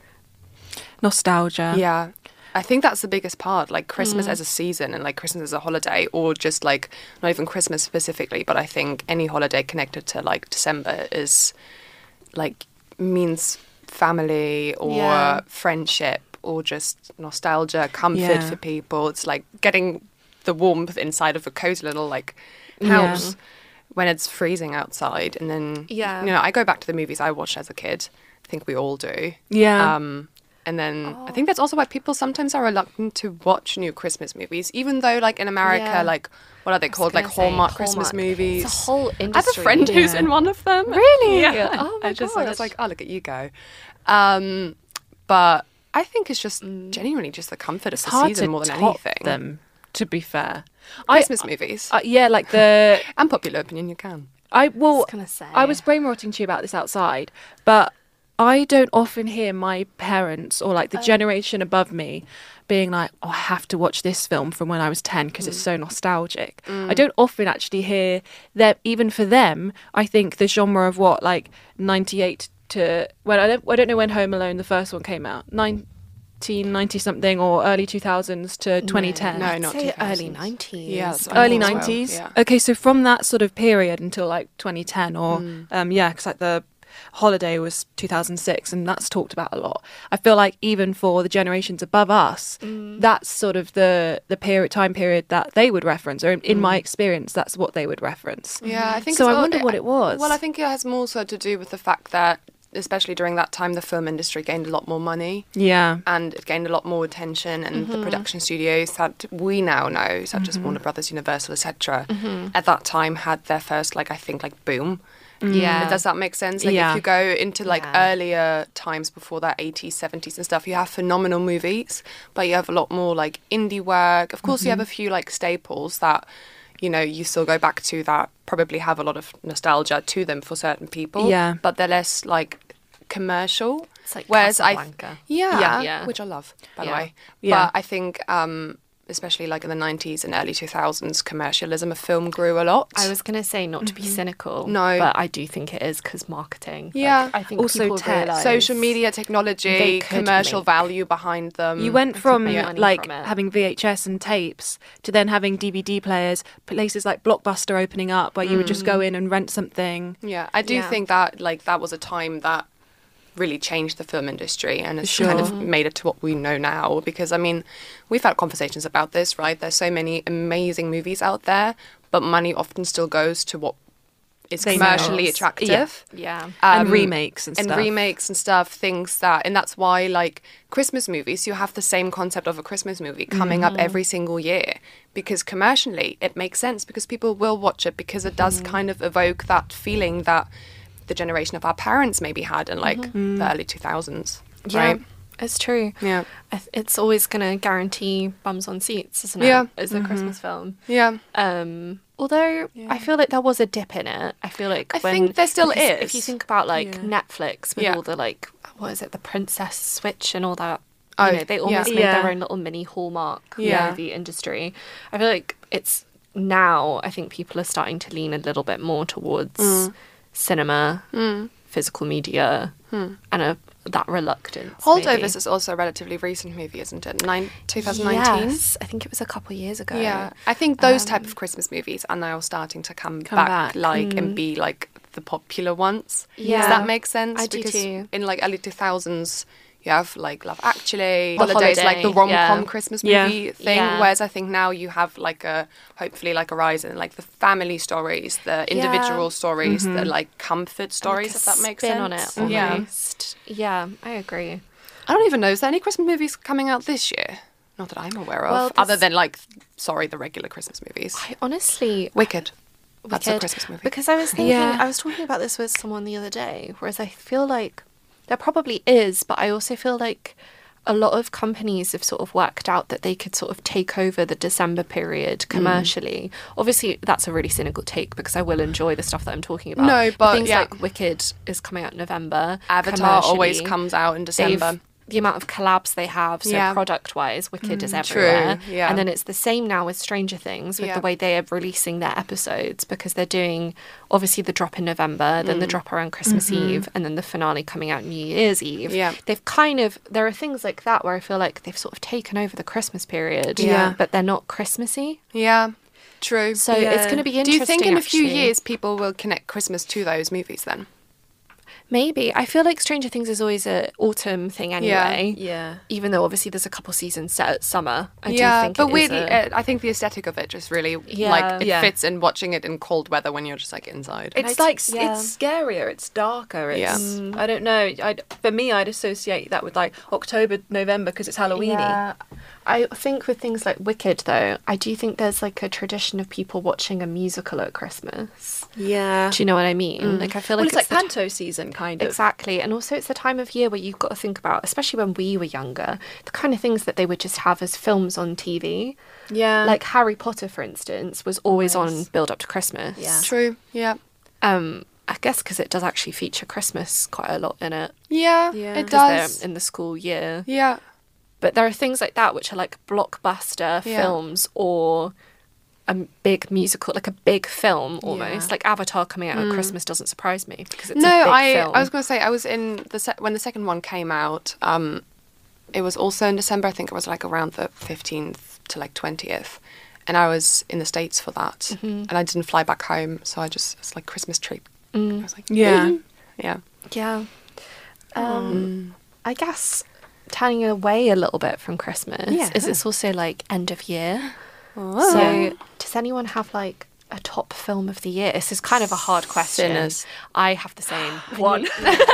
Nostalgia. Yeah. I think that's the biggest part, like Christmas as a season and like Christmas as a holiday, or just like not even Christmas specifically, but I think any holiday connected to like December is like means family or Yeah. friendship or just nostalgia, comfort Yeah. for people. It's like getting the warmth inside of a cozy little like Yeah. house when it's freezing outside. And then, Yeah. you know, I go back to the movies I watched as a kid. I think we all do. Yeah. Um, and then I think that's also why people sometimes are reluctant to watch new Christmas movies, even though, like in America, Yeah. like what are they called, like gonna say, Hallmark Christmas Hallmark. movies? It's a whole I have a industry. friend who's Yeah. in one of them. Really? Yeah. Oh my I just, I was God. like, oh, look at you go. Um, but I think it's just genuinely just the comfort it's of the hard season to more than top anything. them, to be fair. Christmas movies. Uh, yeah, like the Unpopular opinion, you can. I well, was gonna say. I was brainrotting to you about this outside, but I don't often hear my parents or like the generation above me being like, "Oh, I have to watch this film from when I was ten because it's so nostalgic." I don't often actually hear that. Even for them, I think the genre of what like ninety-eight to when I don't I don't know when Home Alone the first one came out, nineteen ninety something or early two thousands to twenty ten. No, I'd not say two thousands. early nineties. Yeah, that's what I Early thought as well, nineties. yeah. Okay, so from that sort of period until like twenty ten, or um, yeah, because like the holiday was two thousand six, and that's talked about a lot. I feel like even for the generations above us, that's sort of the the period time period that they would reference, or in, in my experience, that's what they would reference. Yeah, I think So it's I all- wonder what it was. Well, I think it has more so to do with the fact that, especially during that time, the film industry gained a lot more money. Yeah, And it gained a lot more attention, and the production studios that we now know, such as Warner Brothers, Universal, et cetera, at that time had their first, like I think, like boom. Yeah. Does that make sense? Like Yeah. if you go into like Yeah. earlier times before that, eighties, seventies and stuff, you have phenomenal movies, but you have a lot more like indie work. Of course, you have a few like staples that, you know, you still go back to that probably have a lot of nostalgia to them for certain people. Yeah. But they're less like commercial. It's like Whereas I, Casablanca. yeah, Yeah, yeah. which I love, by the Yeah. way. Yeah. But I think, um, especially like in the nineties and early two thousands, commercialism of film grew a lot. I was going to say not to be cynical. No. But I do think it is because marketing. Like, Yeah. I think Also people tech, realise social media they technology, could commercial make- value behind them. you went from make money like from it. having V H S and tapes to then having D V D players, places like Blockbuster opening up where you would just go in and rent something. Yeah, I do Yeah. think that like that was a time that really changed the film industry and it's Sure. kind of made it to what we know now. Because I mean, we've had conversations about this, right? There's so many amazing movies out there, but money often still goes to what is They commercially know. attractive. Yeah. And Um, remakes and and stuff. remakes and stuff, things that, and that's why like Christmas movies, you have the same concept of a Christmas movie coming up every single year because commercially it makes sense because people will watch it because it does kind of evoke that feeling that the generation of our parents maybe had in like the early two thousands, Yeah. right? It's true. Yeah. I th- It's always going to guarantee bums on seats, isn't it? Yeah. As a Christmas film. Yeah. Um, although I feel like there was a dip in it. I feel like I when, think there still because is. If you think about like Yeah. Netflix with Yeah. all the like, what is it, the Princess Switch and all that. Oh, you know, they almost yeah. made Yeah. their own little mini Hallmark Yeah. movie industry. I feel like it's now. I think people are starting to lean a little bit more towards Mm. cinema, physical media, and a, that reluctance. Holdovers maybe. is also a relatively recent movie, isn't it? Nine, twenty nineteen? Yes, I think it was a couple years ago. Yeah, I think those type of Christmas movies are now starting to come, Come back, back. like and be like the popular ones. Yeah. Does that make sense? I do because too. in like early two thousands, you have like Love Actually, The holidays, like the Holiday, rom com yeah. Christmas Yeah. movie thing. Yeah. Whereas I think now you have like a hopefully like a rise in like the family stories, the individual stories, the like comfort stories. If that makes spin sense. on it Yeah. almost. Yeah, I agree. I don't even know. Is there any Christmas movies coming out this year? Not that I'm aware of. Well, other this- than like, sorry, the regular Christmas movies. I honestly Wicked. That's a Wicked. Christmas movie. Because I was thinking, Yeah. I was talking about this with someone the other day, whereas I feel like there probably is, but I also feel like a lot of companies have sort of worked out that they could sort of take over the December period commercially. Mm. Obviously, that's a really cynical take because I will enjoy the stuff that I'm talking about. No, but things yeah. like Wicked is coming out in November. Avatar always comes out in December. The amount of collabs they have, so yeah. product-wise, Wicked mm, is everywhere. True, yeah. And then it's the same now with Stranger Things, with yeah. the way they are releasing their episodes, because they're doing, obviously, the drop in November, then mm. the drop around Christmas mm-hmm. Eve, and then the finale coming out New Year's Eve. Yeah. They've kind of, there are things like that where I feel like they've sort of taken over the Christmas period, yeah. but they're not Christmassy. Yeah, true. So yeah. it's going to be interesting. Do you think in actually. a few years people will connect Christmas to those movies then? Maybe. I feel like Stranger Things is always a autumn thing anyway. Yeah. yeah. Even though obviously there's a couple seasons set at summer. I yeah, do think but it weirdly, is a... I think the aesthetic of it just really Yeah. like it Yeah. fits in watching it in cold weather when you're just like inside. It's I- like yeah. it's scarier. It's darker. It's Yeah. mm. I don't know. I'd, for me, I'd associate that with like October, November because it's Halloweeny. Yeah. I think with things like Wicked, though, I do think there's like a tradition of people watching a musical at Christmas. Yeah. Do you know what I mean? Like I feel Well, like it's like the t- panto season, kind of. Exactly. And also it's the time of year where you've got to think about, especially when we were younger, the kind of things that they would just have as films on T V. Yeah. Like Harry Potter, for instance, was always Always. on build up to Christmas. Yeah. True. Yeah. Um, I guess because it does actually feature Christmas quite a lot in it. Yeah. Yeah. It 'Cause does. they're in the school year. Yeah. But there are things like that which are like blockbuster Yeah. films or a big musical, like a big film almost. Yeah. Like Avatar coming out at Christmas doesn't surprise me because it's No, a big I film. I was going to say I was in the se- when the second one came out. Um, it was also in December. I think it was like around the fifteenth to like twentieth, and I was in the States for that, Mm-hmm. and I didn't fly back home, so I just it's like Christmas treat. Mm. I was like, Yeah. "Mm." yeah, Yeah. Um, I guess turning away a little bit from Christmas Yeah. is it's also like end of year. Oh. So does anyone have like a top film of the year? This is kind of a hard question. Sinners. I have the same one.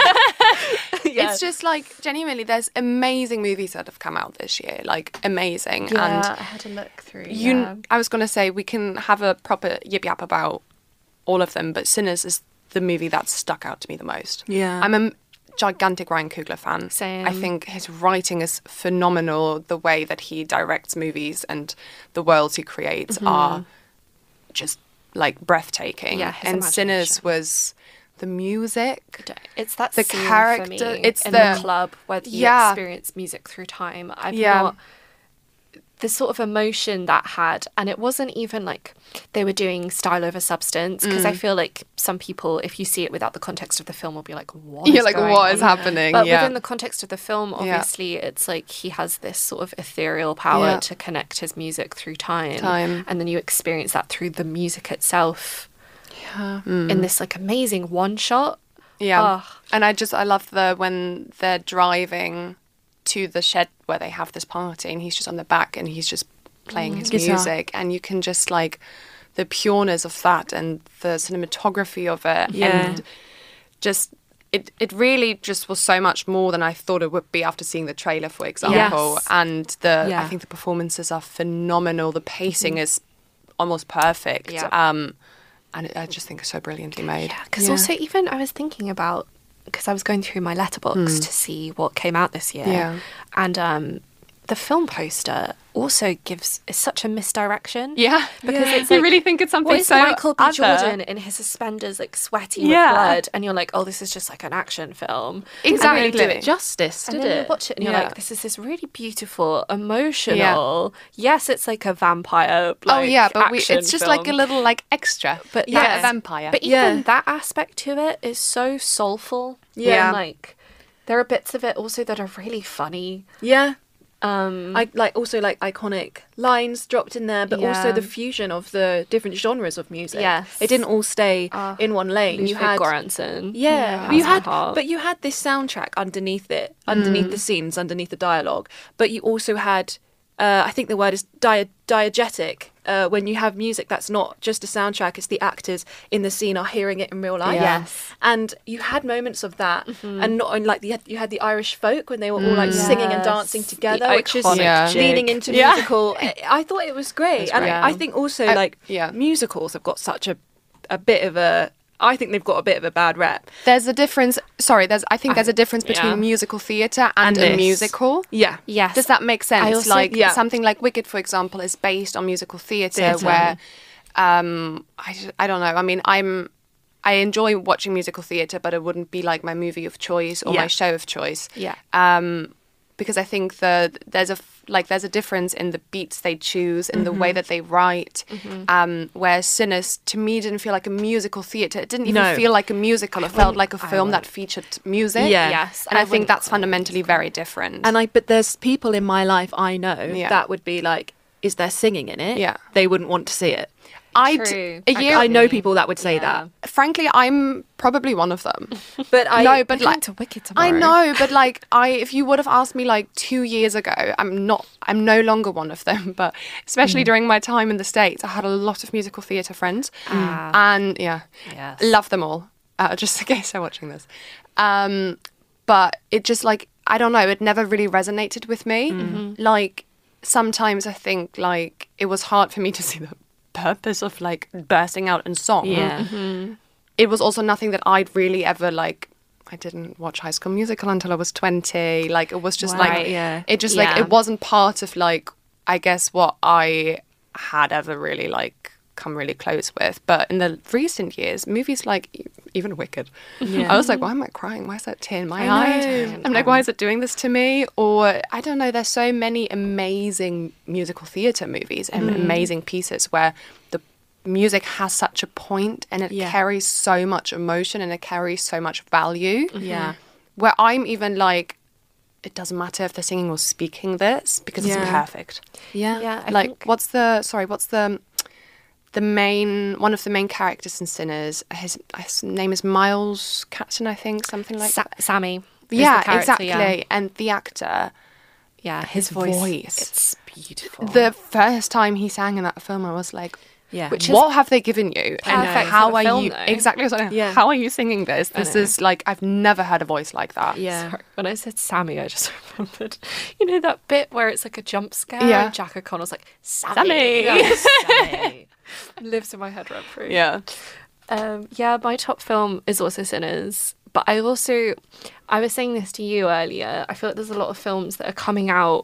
Yeah. It's just like genuinely, there's amazing movies that have come out this year, like amazing, Yeah, and I had a look through. you. yeah. I was going to say we can have a proper yip yap about all of them, but Sinners is the movie that stuck out to me the most. Yeah. I'm a gigantic Ryan Coogler fan. Same. I think his writing is phenomenal. The way that he directs movies and the worlds he creates Mm-hmm. are just like breathtaking. Yeah, his and Sinners imagination. was the music. It's that The scene character- for me it's in the- the, club where you Yeah. experience music through time. I've Yeah. not the sort of emotion that had, and it wasn't even like they were doing style over substance, because Mm. I feel like some people, if you see it without the context of the film, will be like, "What?" You're is like, going what on is happening? But yeah. within the context of the film, obviously, it's like he has this sort of ethereal power Yeah. to connect his music through time, Time. and then you experience that through the music itself Yeah. in this like amazing one shot. Yeah. Ugh. And I just, I love the, when they're driving to the shed where they have this party and he's just on the back and he's just playing his Guitar. music, and you can just like the pureness of that and the cinematography of it. Yeah. And just, it, it really just was so much more than I thought it would be after seeing the trailer, for example. Yes. And the, Yeah. I think the performances are phenomenal. The pacing is almost perfect. Yeah. Um, and it, I just think it's so brilliantly made. Yeah, because Yeah. also even I was thinking about, because I was going through my letterbox to see what came out this year, Yeah. and um, the film poster also gives is such a misdirection. Yeah, because Yeah. it's you like, really think it's something what is so Michael B. other? Jordan in his suspenders, like sweaty Yeah. with blood, and you're like, oh, this is just like an action film. Exactly. Didn't really do it justice, And did then it? you watch it and you're Yeah. like, this is this really beautiful, emotional. Yes, it's like a vampire. Oh Like, yeah, but we, action it's just like a film. little like extra. But yeah, yes. a vampire. But even Yeah. that aspect to it is so soulful. Yeah. And, like there are bits of it also that are really funny. Yeah. Um I like also like iconic lines dropped in there, but also Yeah. the fusion of the different genres of music. Yes. It didn't all stay Ah, in one lane. Ludwig You had Göransson. Yeah, Yeah. you Has had, a heart. but you had this soundtrack underneath it, underneath the scenes, underneath the dialogue. But you also had, uh, I think the word is dia- diegetic. Uh, when you have music that's not just a soundtrack, it's the actors in the scene are hearing it in real life. Yeah. Yes. And you had moments of that, and not only like you had, you had the Irish folk when they were all like singing and Yes. dancing together, The which is iconic Yeah. jig. leaning into Yeah. musical. I, I thought it was great, It's and great. I think also I- like yeah. musicals have got such a a bit of a I think they've got a bit of a bad rep. There's a difference. Sorry, there's. I think there's a difference between yeah. musical theatre and, And a this. musical. Yeah. Yes. Does that make sense? I also- like yeah. something like Wicked, for example, is based on musical theatre, Theatre. where um, I, just- I don't know. I mean, I'm I enjoy watching musical theatre, but it wouldn't be like my movie of choice or Yeah. my show of choice. Yeah. Um, because I think the there's a f- like there's a difference in the beats they choose, in the way that they write. Um, where Sinners to me didn't feel like a musical theatre. It didn't even No. feel like a musical. It felt like a film that featured music. Yeah. Yes, and I I, think wouldn't that's call it fundamentally very different. And I, but there's people in my life I know Yeah. that would be like, is there singing in it? Yeah. They wouldn't want to see it. I True. a year I know people that would say Yeah. frankly, I'm probably one of them. that. But I no, but We're like going to Wicked tomorrow. I know, but like I, if you would have asked me like two years ago, I'm not, I'm no longer one of them. But especially during my time in the States, I had a lot of musical theatre friends, Ah. and yeah, Yes. love them all. Uh, just in case they're watching this, um, but it just like I don't know, it never really resonated with me. Like sometimes I think like it was hard for me to see the purpose of like bursting out in song. Yeah. It was also nothing that I'd really ever like. I didn't watch High School Musical until I was twenty. Like it was just Right, like yeah. it just like Yeah. it wasn't part of like I guess what I had ever really like come really close with. But in the recent years, movies like e- even Wicked, Yeah. I was like, why am I crying? Why is that tear in my I eye? know. I'm like, why is it doing this to me? Or I don't know. There's so many amazing musical theatre movies and amazing pieces where the music has such a point and it Yeah. carries so much emotion and it carries so much value. Yeah. Where I'm even like, it doesn't matter if they're singing or speaking this because it's Yeah. perfect. Yeah. Yeah, I like, think- what's the sorry? What's the the main one of the main characters in Sinners? His, his name is Miles Catton, I think, something like Sa- that. Sammy. is the Yeah, character, exactly. Yeah, And the actor, yeah his, his voice. voice. It's beautiful. the first time he sang in that film, I was like, Yeah. Which is what have they given you? And perfect how for the are film, you though. exactly? I was like, Yeah. How are you singing this? This know. is like I've never heard a voice like that. Yeah. Sorry, when I said Sammy, I just remembered, you know, that bit where it's like a jump scare. Yeah. And Jack O'Connell's like, Sammy. Sammy. Yeah, Sammy. Lives in my head rent free. Yeah. Um, yeah, my top film is also Sinners. But I also, I was saying this to you earlier, I feel like there's a lot of films that are coming out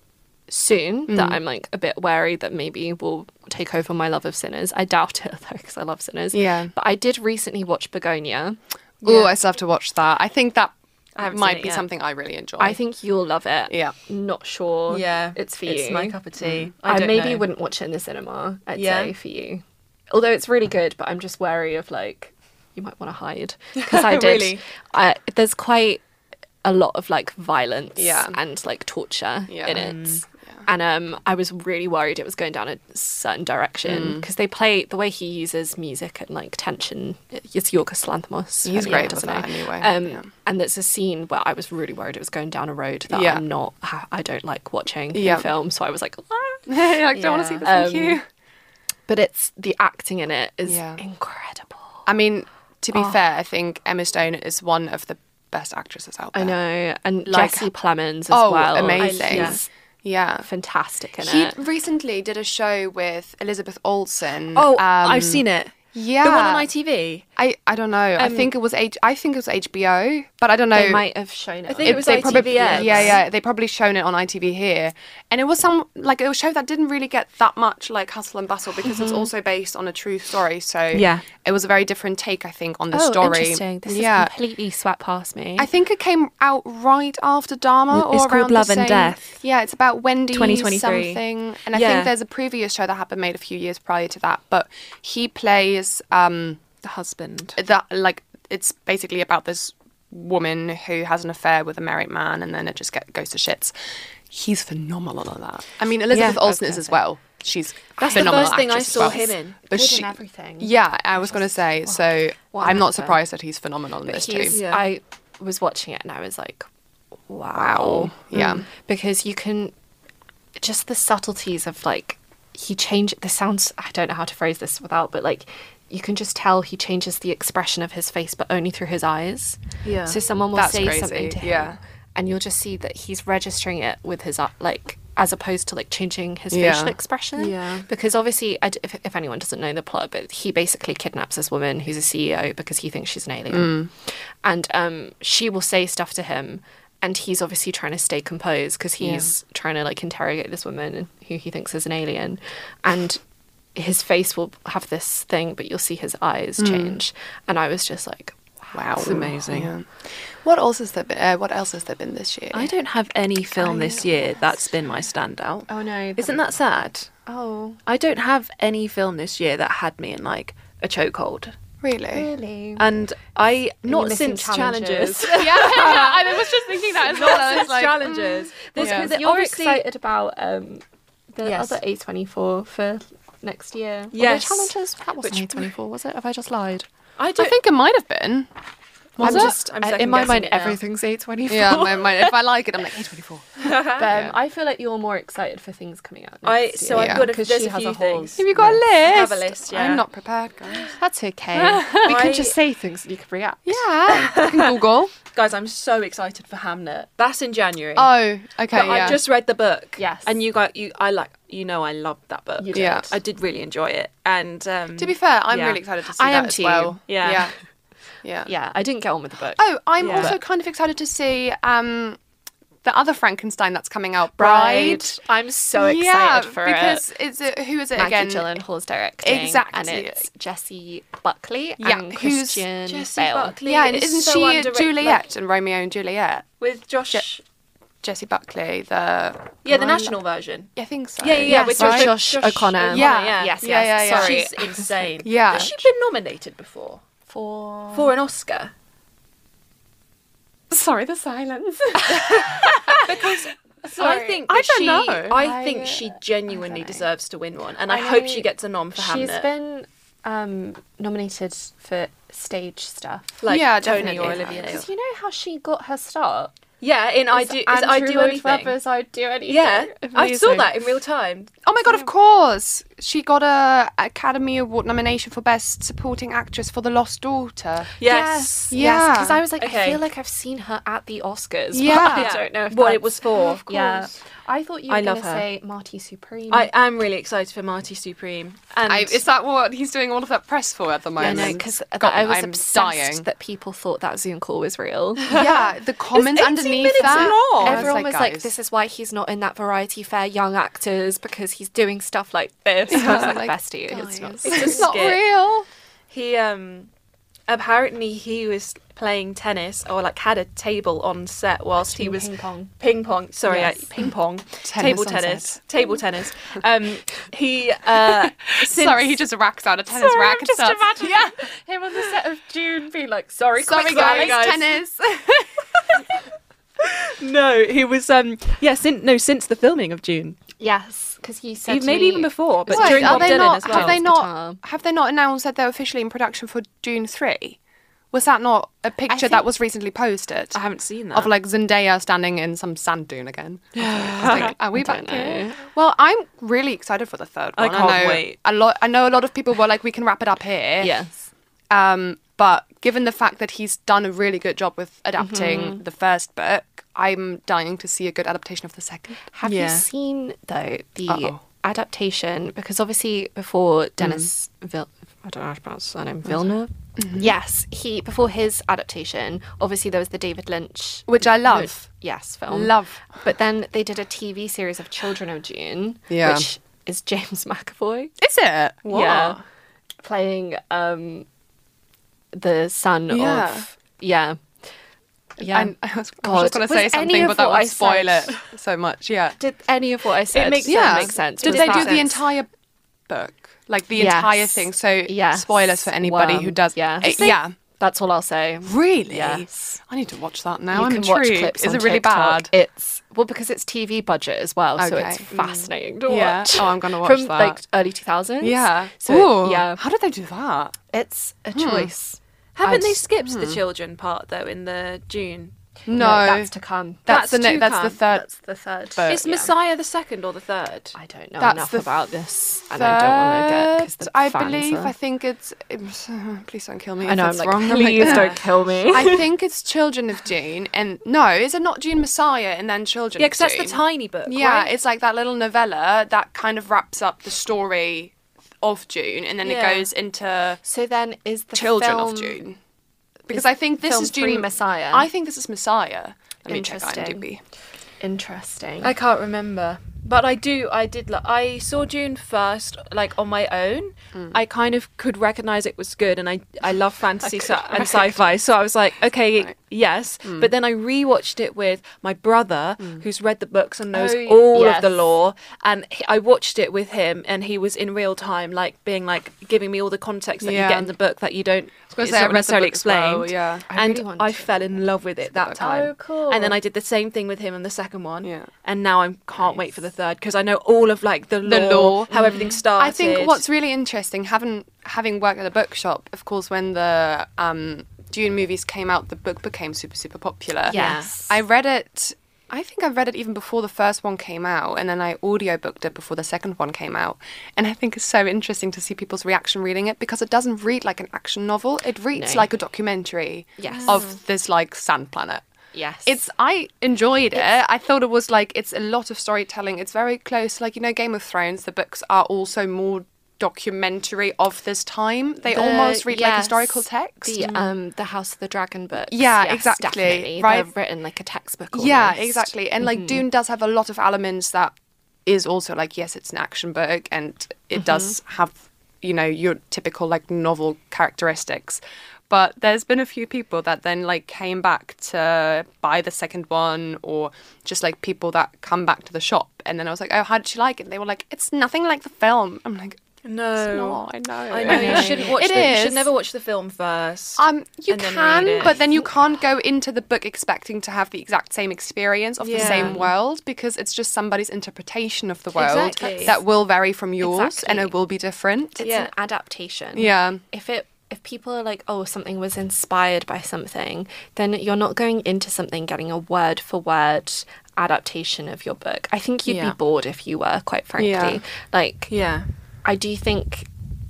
soon that Mm. I'm like a bit wary that maybe will take over my love of Sinners. I doubt it though, because I love Sinners. Yeah. But I did recently watch Begonia. Oh, I still have to watch that. I think that I haven't seen might it be yet. something I really enjoy. I think you'll love it. Yeah. Not sure. Yeah. It's for It's you. my cup of tea. I, I, don't maybe know. wouldn't watch it in the cinema, I'd Yeah. say, for you. Although it's really good, but I'm just wary of like, you might want to hide. Because I did. Really? I, there's quite a lot of like violence Yeah. and like torture Yeah. in it. And um, I was really worried it was going down a certain Mm. direction because they play the way he uses music and like tension. It's Yorgos Lanthimos. He's anyone great doesn't with know. that anyway, Um, yeah. And there's a scene where I was really worried it was going down a road that Yeah. I'm not. I don't like watching Yeah. in film, so I was like, ah. I don't want to see this. Thank Um, you. But it's the acting in it is Yeah. incredible. I mean, to be Oh. fair, I think Emma Stone is one of the best actresses out there. I know, and Like- Jesse Plemons as Oh, well. amazing. He's Yeah. fantastic in He it. recently did a show with Elizabeth Olsen. Oh, um, I've seen it. Yeah. The one on I T V. I, I don't know. I Um, think it was H. I think it was H B O, but I don't know. They might have shown it. I think it was they I T V probably, X. yeah, yeah. They probably shown it on I T V here, and it was some like a show that didn't really get that much like hustle and bustle because it's also based on a true story. So Yeah. it was a very different take, I think, on the oh, story. interesting. This yeah, is completely swept past me. I think it came out right after Dharma, or It's called around the Love and same- Death. Yeah, it's about Wendy twenty twenty-three. something, and I Yeah. think there's a previous show that happened made a few years prior to that. But he plays um, The husband. that like it's basically about this woman who has an affair with a married man, and then it just get, goes to shits. He's phenomenal at that. I mean, Elizabeth Yeah, Olsen okay. is as well. She's That's the phenomenal first thing I actress as saw well. him in. But Good she, in everything. yeah, I was going to say. So what I'm not actor. surprised that he's phenomenal in this He's, too. Yeah. I was watching it and I was like, wow. Wow. Yeah. Mm. Because you can, just the subtleties of like, he changed, this sounds, I don't know how to phrase this without, but like, you can just tell he changes the expression of his face, but only through his eyes. Yeah. So someone will That's say crazy, something to him. yeah. And you'll just see that he's registering it with his, eye- like, as opposed to like changing his Yeah. facial expression. Yeah. Because obviously, I d- if, if anyone doesn't know the plot, but he basically kidnaps this woman who's a C E O because he thinks she's an alien. And um, she will say stuff to him, and he's obviously trying to stay composed because he's trying to like interrogate this woman who he thinks is an alien. And his face will have this thing, but you'll see his eyes change. And I was just like, Wow, It's amazing. Yeah. What else has there been? Uh, what else has there been this year? I don't have any film this year that's been my standout. oh no. Isn't that sad? Oh, I don't have any film this year that had me in like a chokehold. Really. really? And I, not missing since Challenges. Challenges. yeah, I was just thinking that as well. I was Since like, Challenges. There's Yeah. because You're obviously excited about um, the Yes. other A twenty-four for next year. Yes. Although Challenges, that wasn't Which- A twenty-four, was it? Have I just lied? I I don't think it might have been. Was I'm it? just I'm Uh, in second my guessing mind, it now. everything's A twenty-four. Yeah, my, my, if I like it, I'm like A twenty-four. But, um, I feel like you're more excited for things coming out. I Next so year. I've Yeah. got a, Because there's she a has few a whole- things. Have you got a list? I have a list, yeah. I'm not prepared, guys. That's okay. we I- can just say things and you can react. Yeah. I can Google. Guys, I'm so excited for Hamnet. That's in January. Oh, okay. But yeah. I just read the book. Yes. And you got you I like you know I loved that book. You did. Yeah. I did really enjoy it. And um To be fair, I'm yeah. really excited to see I that am as too. well. Yeah. Yeah. Yeah. Yeah, I didn't get on with the book. Oh, I'm Yeah. also kind of excited to see um, the other Frankenstein that's coming out, Bride. I'm so excited yeah, for because it. it's a, who is it Maggie again? Gyllenhaal's directing. Exactly. And it's Jessie Buckley Yeah, and who's Christian Jessie Bale. Buckley Yeah, and is isn't so she underrated, Juliet like, and Romeo and Juliet? with Josh Jessie Buckley, the Yeah, the I national lo- version. I think so. Yeah, yeah, yeah. Yes, with right. Josh, Josh O'Connor. Yeah. yeah. Yes, Yeah, yes. yeah, yeah. Sorry. She's insane. Yeah. Has she been nominated before? For... For an Oscar? Sorry, the silence. I think I that don't she, know. I, I- think she genuinely I don't know. deserves to win one, and I, I hope know she gets a nom for She's Hamnet, been um, nominated for stage stuff. like Yeah, Tony or definitely. Olivia. Because you know how she got her start? Yeah, in I do, is I do anything. I do anything. Yeah, I saw Amazing. that in real time. Oh my god, of course. She got a Academy Award nomination for Best Supporting Actress for The Lost Daughter. Yes, Yes, Yeah. because I was like, I Okay. feel like I've seen her at the Oscars. Yeah. but I Yeah. don't know if what it that's- was for. Of course. Yeah, I thought you were I going love to her. say Marty Supreme. I am really excited for Marty Supreme, and I, is that what he's doing all of that press for at the I moment? know, because God, I was I'm obsessed dying. that people thought that Zoom call was real. Yeah, the comments eighteen underneath minutes that. long. I Everyone was like, guys, this is why he's not in that Variety Fair Young Actors, because he's doing stuff like this. I was like, like, bestie, it's not. guys, It's a it's not skit. real. he um apparently he was playing tennis or like had a table on set whilst he was ping pong. ping pong sorry Yes. uh, ping pong Tennis table on tennis set. table tennis um he uh since, Sorry, he just racks out a tennis Sorry, rack I'm and just stuff. imagining Yeah. him on the set of June being like, sorry, Sorry, quick, guys, guys. tennis. no he was um yeah since no since the filming of June Yes, because he said to maybe me- even before but Wait, during are Bob they Dylan not, as well Have they The not? guitar. Have they not announced that they're officially in production for June three? Was that not a picture think- that was recently posted I haven't seen that of like Zendaya standing in some sand dune again? I was like, are we I back don't here? know. Well, I'm really excited for the third I one. can't know wait. A lot. I know a lot of people were like, we can wrap it up here. Yes. Um, but given the fact that he's done a really good job with adapting Mm-hmm. the first book, I'm dying to see a good adaptation of the second. Have Yeah. you seen, though, the Uh-oh. adaptation? Because obviously before Dennis Vil- I don't know how to pronounce his surname, Villeneuve? Yes, he before his adaptation, obviously there was the David Lynch... Which I love. Yes, film. Love. But then they did a T V series of Children of June, Yeah. which is James McAvoy. Is it? Yeah. Playing um, the son Yeah. of... Yeah. Yeah. I'm- I was, I was God. just going to Was say any something, of but that what I would spoil said- it so much. Yeah. Did any of what I said makes Yeah. make sense? Did Was they that- do the entire book? Like the Yes. entire thing? So Yes. spoilers for anybody who Worm. does. Yeah. Uh, yeah. That's all I'll say. Really? Yes. I need to watch that now. You I'm can watch intrigued. clips Is on it really TikTok. bad? It's well because it's T V budget as well, so Okay. it's Mm. fascinating to Yeah. watch. Oh, I'm gonna watch from that. like early two thousands. Yeah. So Ooh, yeah, How did they do that? it's a choice. haven't I'd- they skipped the children part though in the June No, that's to come. That's, That's the ne- to that's come. the third. That's the third. But- Is yeah. Messiah the second or the third? I don't know That's enough the about this, and I don't want to get because the I fans believe. are- I think it's. it's please don't kill me. I if know. I'm it's like, wrong. I'm like, please "Ugh." don't kill me. I think it's Children of Dune, and no, is it not Dune Messiah and then Children? Yeah, of because that's the Dune? tiny book. Yeah, right? it's like that little novella that kind of wraps up the story of June, and then Yeah. it goes into So then, is the Children film, of June. Because is I think this film is three June Messiah? I think this is Messiah. Let me check Interesting. IMDb. Interesting. I can't remember. But I do, I did, lo- I saw Dune first, like, on my own. Mm. I kind of could recognise it was good, and I, I love fantasy so- and sci-fi, so I was like, okay, Right. yes. But then I rewatched it with my brother, who's read the books and knows Oh, all yes. of the lore, and he, I watched it with him, and he was in real time, like, being, like, giving me all the context that you Yeah. get in the book that you don't, gonna it's say, I not read the necessarily book as well, explained. yeah. I And really want I to. fell in love with it that book. time. Oh, cool. And then I did the same thing with him in the second one. Yeah. And now I can't wait for the third because I know all of like the lore, The lore. how everything started. I think what's really interesting, having having worked at a bookshop, of course, when the um, Dune movies came out, the book became super, super popular. Yes. I read it, I think I read it even before the first one came out, and then I audiobooked it before the second one came out. And I think it's so interesting to see people's reaction reading it, because it doesn't read like an action novel. It reads No. like a documentary Yes. of this like sand planet. Yes. It's I enjoyed it. I thought it was like it's a lot of storytelling. It's very close, like you know, Game of Thrones. The books are also more documentary of this time. They The- almost read like yes, historical text. The um, the House of the Dragon books. Yeah, Yes, exactly, Definitely. right? They're written like a textbook. yeah, almost. exactly. And like Dune does have a lot of elements that is also like, yes, it's an action book, and it does have, you know, your typical like novel characteristics. But there's been a few people that then like came back to buy the second one, or just like people that come back to the shop, and then I was like, oh, how did you like it? And they were like, it's nothing like the film. I'm like, no, it's not. I know. I know you shouldn't watch. It the, You should is. never watch the film first. Um, you and then can, read it. but then you can't go into the book expecting to have the exact same experience of the Yeah. same world, because it's just somebody's interpretation of the world Exactly. that will vary from yours, and Exactly. it will be different. It's Yeah. an adaptation. Yeah. If it if people are like, oh, something was inspired by something, then you're not going into something getting a word for word adaptation of your book. I think you'd Yeah. be bored if you were, quite frankly. Yeah. Like, yeah. I do think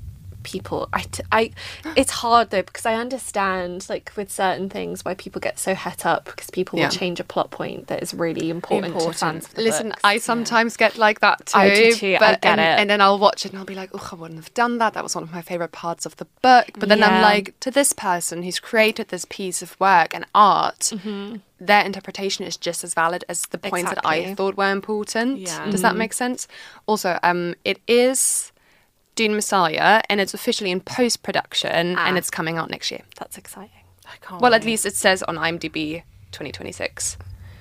people I, t- I it's hard though, because I understand like with certain things why people get so het up, because people Yeah. will change a plot point that is really important, Important. to fans of the Listen, books. I sometimes get like that too. I do too, I But, get and, it. and then I'll watch it and I'll be like, oh, I wouldn't have done that. That was one of my favorite parts of the book. But then I'm Yeah. like, to this person who's created this piece of work and art, their interpretation is just as valid as the points that I Exactly. thought were important. Yeah. Does that make sense? Also, um, it is Dune Messiah, and it's officially in post-production, Ah. and it's coming out next year. That's exciting. I can't. Well, at wait. least it says on IMDb twenty twenty-six.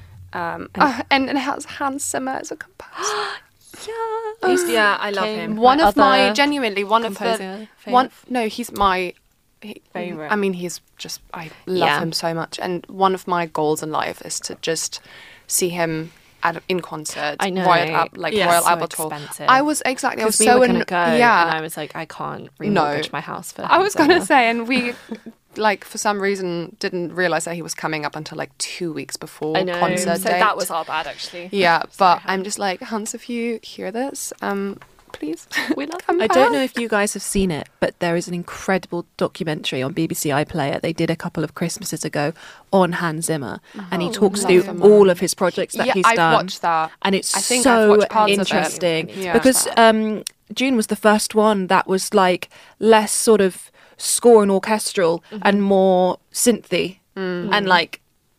Um, oh, and, and it has Hans Zimmer as a composer. Yeah. He's- yeah, I love Okay. him. One My of my other genuinely one of the composer one. fave. No, he's my he, Favourite. I mean, he's just I love Yeah. him so much, and one of my goals in life is to just see him at in concert. I know. Royal Al- like Yeah, Royal so Albert Hall. expensive. I was exactly. I was Because we so were gonna an- go, yeah. and I was like, I can't remortgage my house for. I was Hans gonna Zimmer. say, and we like for some reason didn't realize that he was coming up until like two weeks before I know. concert so date. that was our bad, actually. Yeah, but I'm just like, Hans, if you hear this, um, please, We love come I back. don't know if you guys have seen it, but there is an incredible documentary on B B C iPlayer. They did a couple of Christmases ago on Hans Zimmer, and he talks love through him. all of his projects that Yeah, he's I've done. watched that. And it's I think I've so watched parts of it. interesting Yeah. because um, June was the first one that was like less sort of score and orchestral and more synthy and like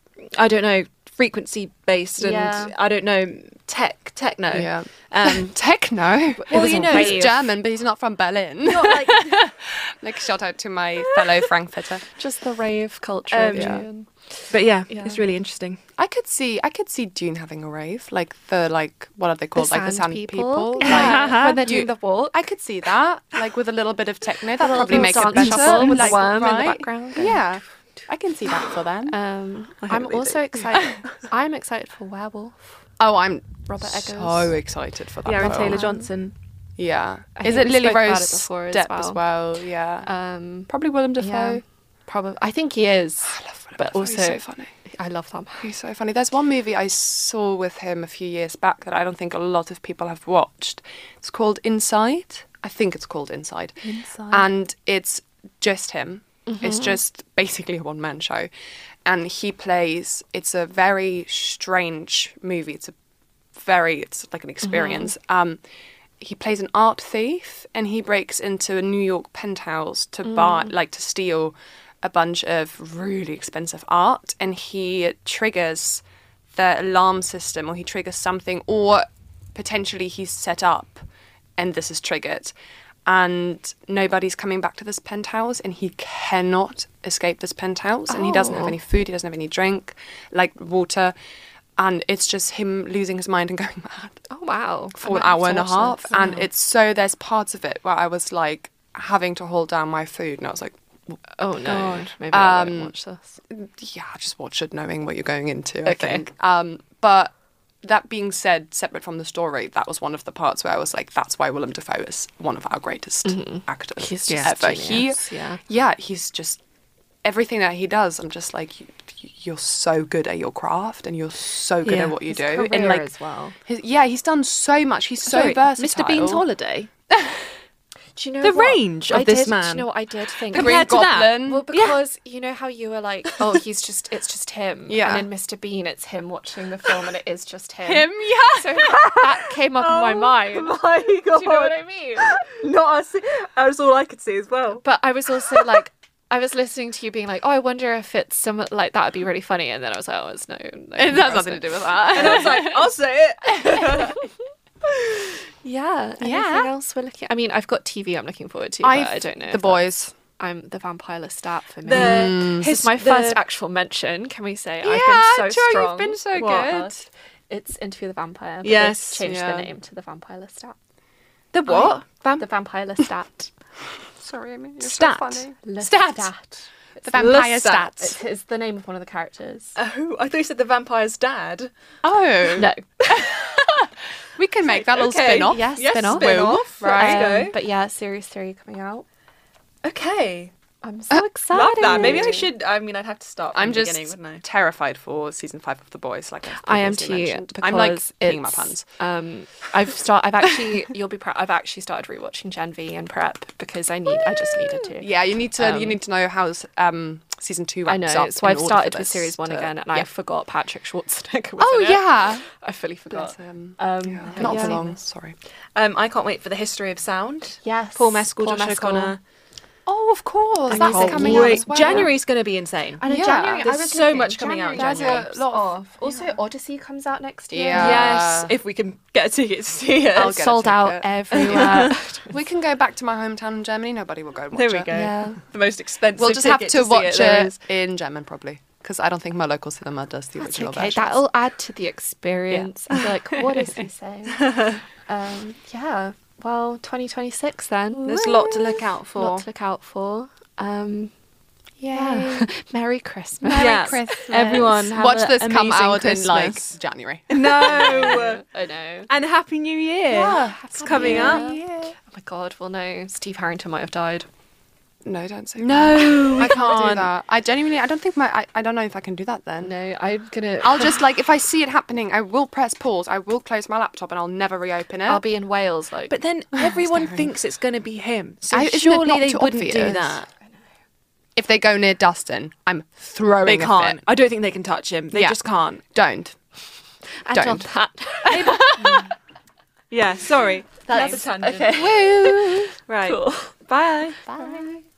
I don't know, frequency based and Yeah. I don't know, tech techno. Yeah. Um, Techno. Well, you know, he's rave. German, but he's not from Berlin. not like Like, shout out to my fellow Frankfurter. Just the rave culture. Um, of yeah. June. but yeah, Yeah. it's really interesting. I could see, I could see Dune having a rave, like the like, what are they called, like the sand sand people. people. Yeah. Like, When they're you- doing the walk. I could see that, like with a little bit of techno, that little probably bit make of it dance better. shuffle with the like, worm in the right? background. Yeah, I can see that for them. Um, I hope I'm they also do. excited. I'm excited for Werewolf. Oh, I'm Robert Eggers. so excited for that. Yeah, and film. Taylor Johnson. Yeah. I Is think it we Lily spoke about Rose it before as Depp well. as well? Yeah. Um, Probably Willem Dafoe. yeah. Probably, I think he is. I love Willem but Dafoe, also, he's so funny. I love that. He's so funny. There's one movie I saw with him a few years back that I don't think a lot of people have watched. It's called Inside. I think it's called Inside. Inside. And it's just him. Mm-hmm. It's just basically a one-man show. And he plays, it's a very strange movie. It's a very, it's like an experience. Mm-hmm. Um, he plays an art thief and he breaks into a New York penthouse to mm. buy, like to steal a bunch of really expensive art, and he triggers the alarm system, or he triggers something, or potentially he's set up and this is triggered, and nobody's coming back to this penthouse, and he cannot escape this penthouse. Oh. And he doesn't have any food, he doesn't have any drink, like water, and it's just him losing his mind and going mad. Oh wow. For an hour and a half. This. And it's so, there's parts of it where I was like having to hold down my food, and I was like, oh no, God. Maybe um, I won't watch this. Yeah, just watch it knowing what you're going into, okay. I think. Um, but that being said, separate from the story, that was one of the parts where I was like, that's why Willem Dafoe is one of our greatest mm-hmm. actors he's just ever. Genius, he, yeah. yeah, he's just, everything that he does, I'm just like, you, you're so good at your craft, and you're so good yeah, at what you his do. Career and like, as well. His, yeah, he's done so much. He's so Sorry, versatile. Mister Bean's Holiday. Do you know the what? range of I this did, man? Do you know what I did think? The Green Goblin. Well, because yeah. you know how you were like, oh, he's just, it's just him. Yeah. And in Mister Bean, it's him watching the film, and it is just him. Him, yeah. So that came up oh, in my mind. My God. Do you know what I mean? Not us. That was all I could see as well. But I was also like, I was listening to you being like, oh, I wonder if it's some like that would be really funny, and then I was like, oh, it's no, no it has nothing to do with that. And I was like, I'll say it. Yeah. Anything yeah. else we're looking? I mean, I've got T V I'm looking forward to, I've, but I don't know. The Boys. I'm the Vampire Lestat for me. The, mm. This is my the, first actual mention. Can we say yeah, I've been so Joy, strong? You've been so what? good. It's Interview with the Vampire. But yes, they've changed yeah. the name to the Vampire Lestat. The what? Vam- the Vampire Lestat. Sorry, I mean, you're Stat. so funny. Lestat. Stat. The Vampire Lestat. Stat. It's, it's the name of one of the characters. Oh, I thought you said the vampire's dad. Oh. No. We can make that little okay. spin-off. Yes, yes, spin-off. spin-off. Right. Let's Um, go. but yeah, series three coming out. Okay. I'm so excited. Love that. Maybe I should, I mean, I'd have to start from I'm the just beginning, wouldn't I? terrified for season five of The Boys. Like I've I am previously too. mentioned. Because I'm like peeing my it's, pants. Um, I've start. I've actually. You'll be proud. I've actually started rewatching Gen V and Prep because I need. I just needed to. Yeah, you need to. Um, you need to know how um, season two I wraps know. up. So in I've order started for with this series one to- again, and yeah. I forgot Patrick Schwarzenegger. Was Oh in it. yeah. I fully forgot. Bless him. Um, Yeah. but Not yeah. for long. Sorry. Um, I can't wait for the history of sound. Yes. Paul Mescal, Paul Josh Mescal. O'Connor. Oh, of course. I That's can't coming out Wait, as well. January's going to be insane. And in Yeah. January, There's I was so looking, much coming out in January, January. there's a lot of- off. Also, Odyssey comes out next year. Yeah. Yes, if we can get a ticket to see it. I'll It's get a sold out ticket. everywhere. We can go back to my hometown in Germany. Nobody will go and watch There we it. go. Yeah. The most expensive We'll just have ticket to see watch it, it, there is. in German probably, because I don't think my local cinema does the That's original okay. version. That'll add to the experience. I'll be like, what is he saying? um, yeah. Well, twenty twenty-six then. There's a lot to look out for. lot to look out for. Um, Yay. yeah. Merry Christmas. Merry Yes. Christmas. Everyone have Watch a this come amazing out Christmas. in like January. No. I know. And Happy New Year. It's coming up. Oh my God. Well, no. Steve Harrington might have died. No, don't say No, that. I can't do can't. that. I genuinely, I don't think my, I, I don't know if I can do that then. No, I'm gonna. I'll just like, if I see it happening, I will press pause, I will close my laptop and I'll never reopen it. I'll be in Wales. Like, But then everyone Scary. thinks it's going to be him. So I- isn't it surely not they too wouldn't do obvious? that. If they go near Dustin, I'm throwing They a can't. fit. I don't think they can touch him. They Yeah. just can't. Don't. and on don't. that. Yeah, sorry. That's Another tangent. okay. Woo! Right. Cool. Bye. Bye.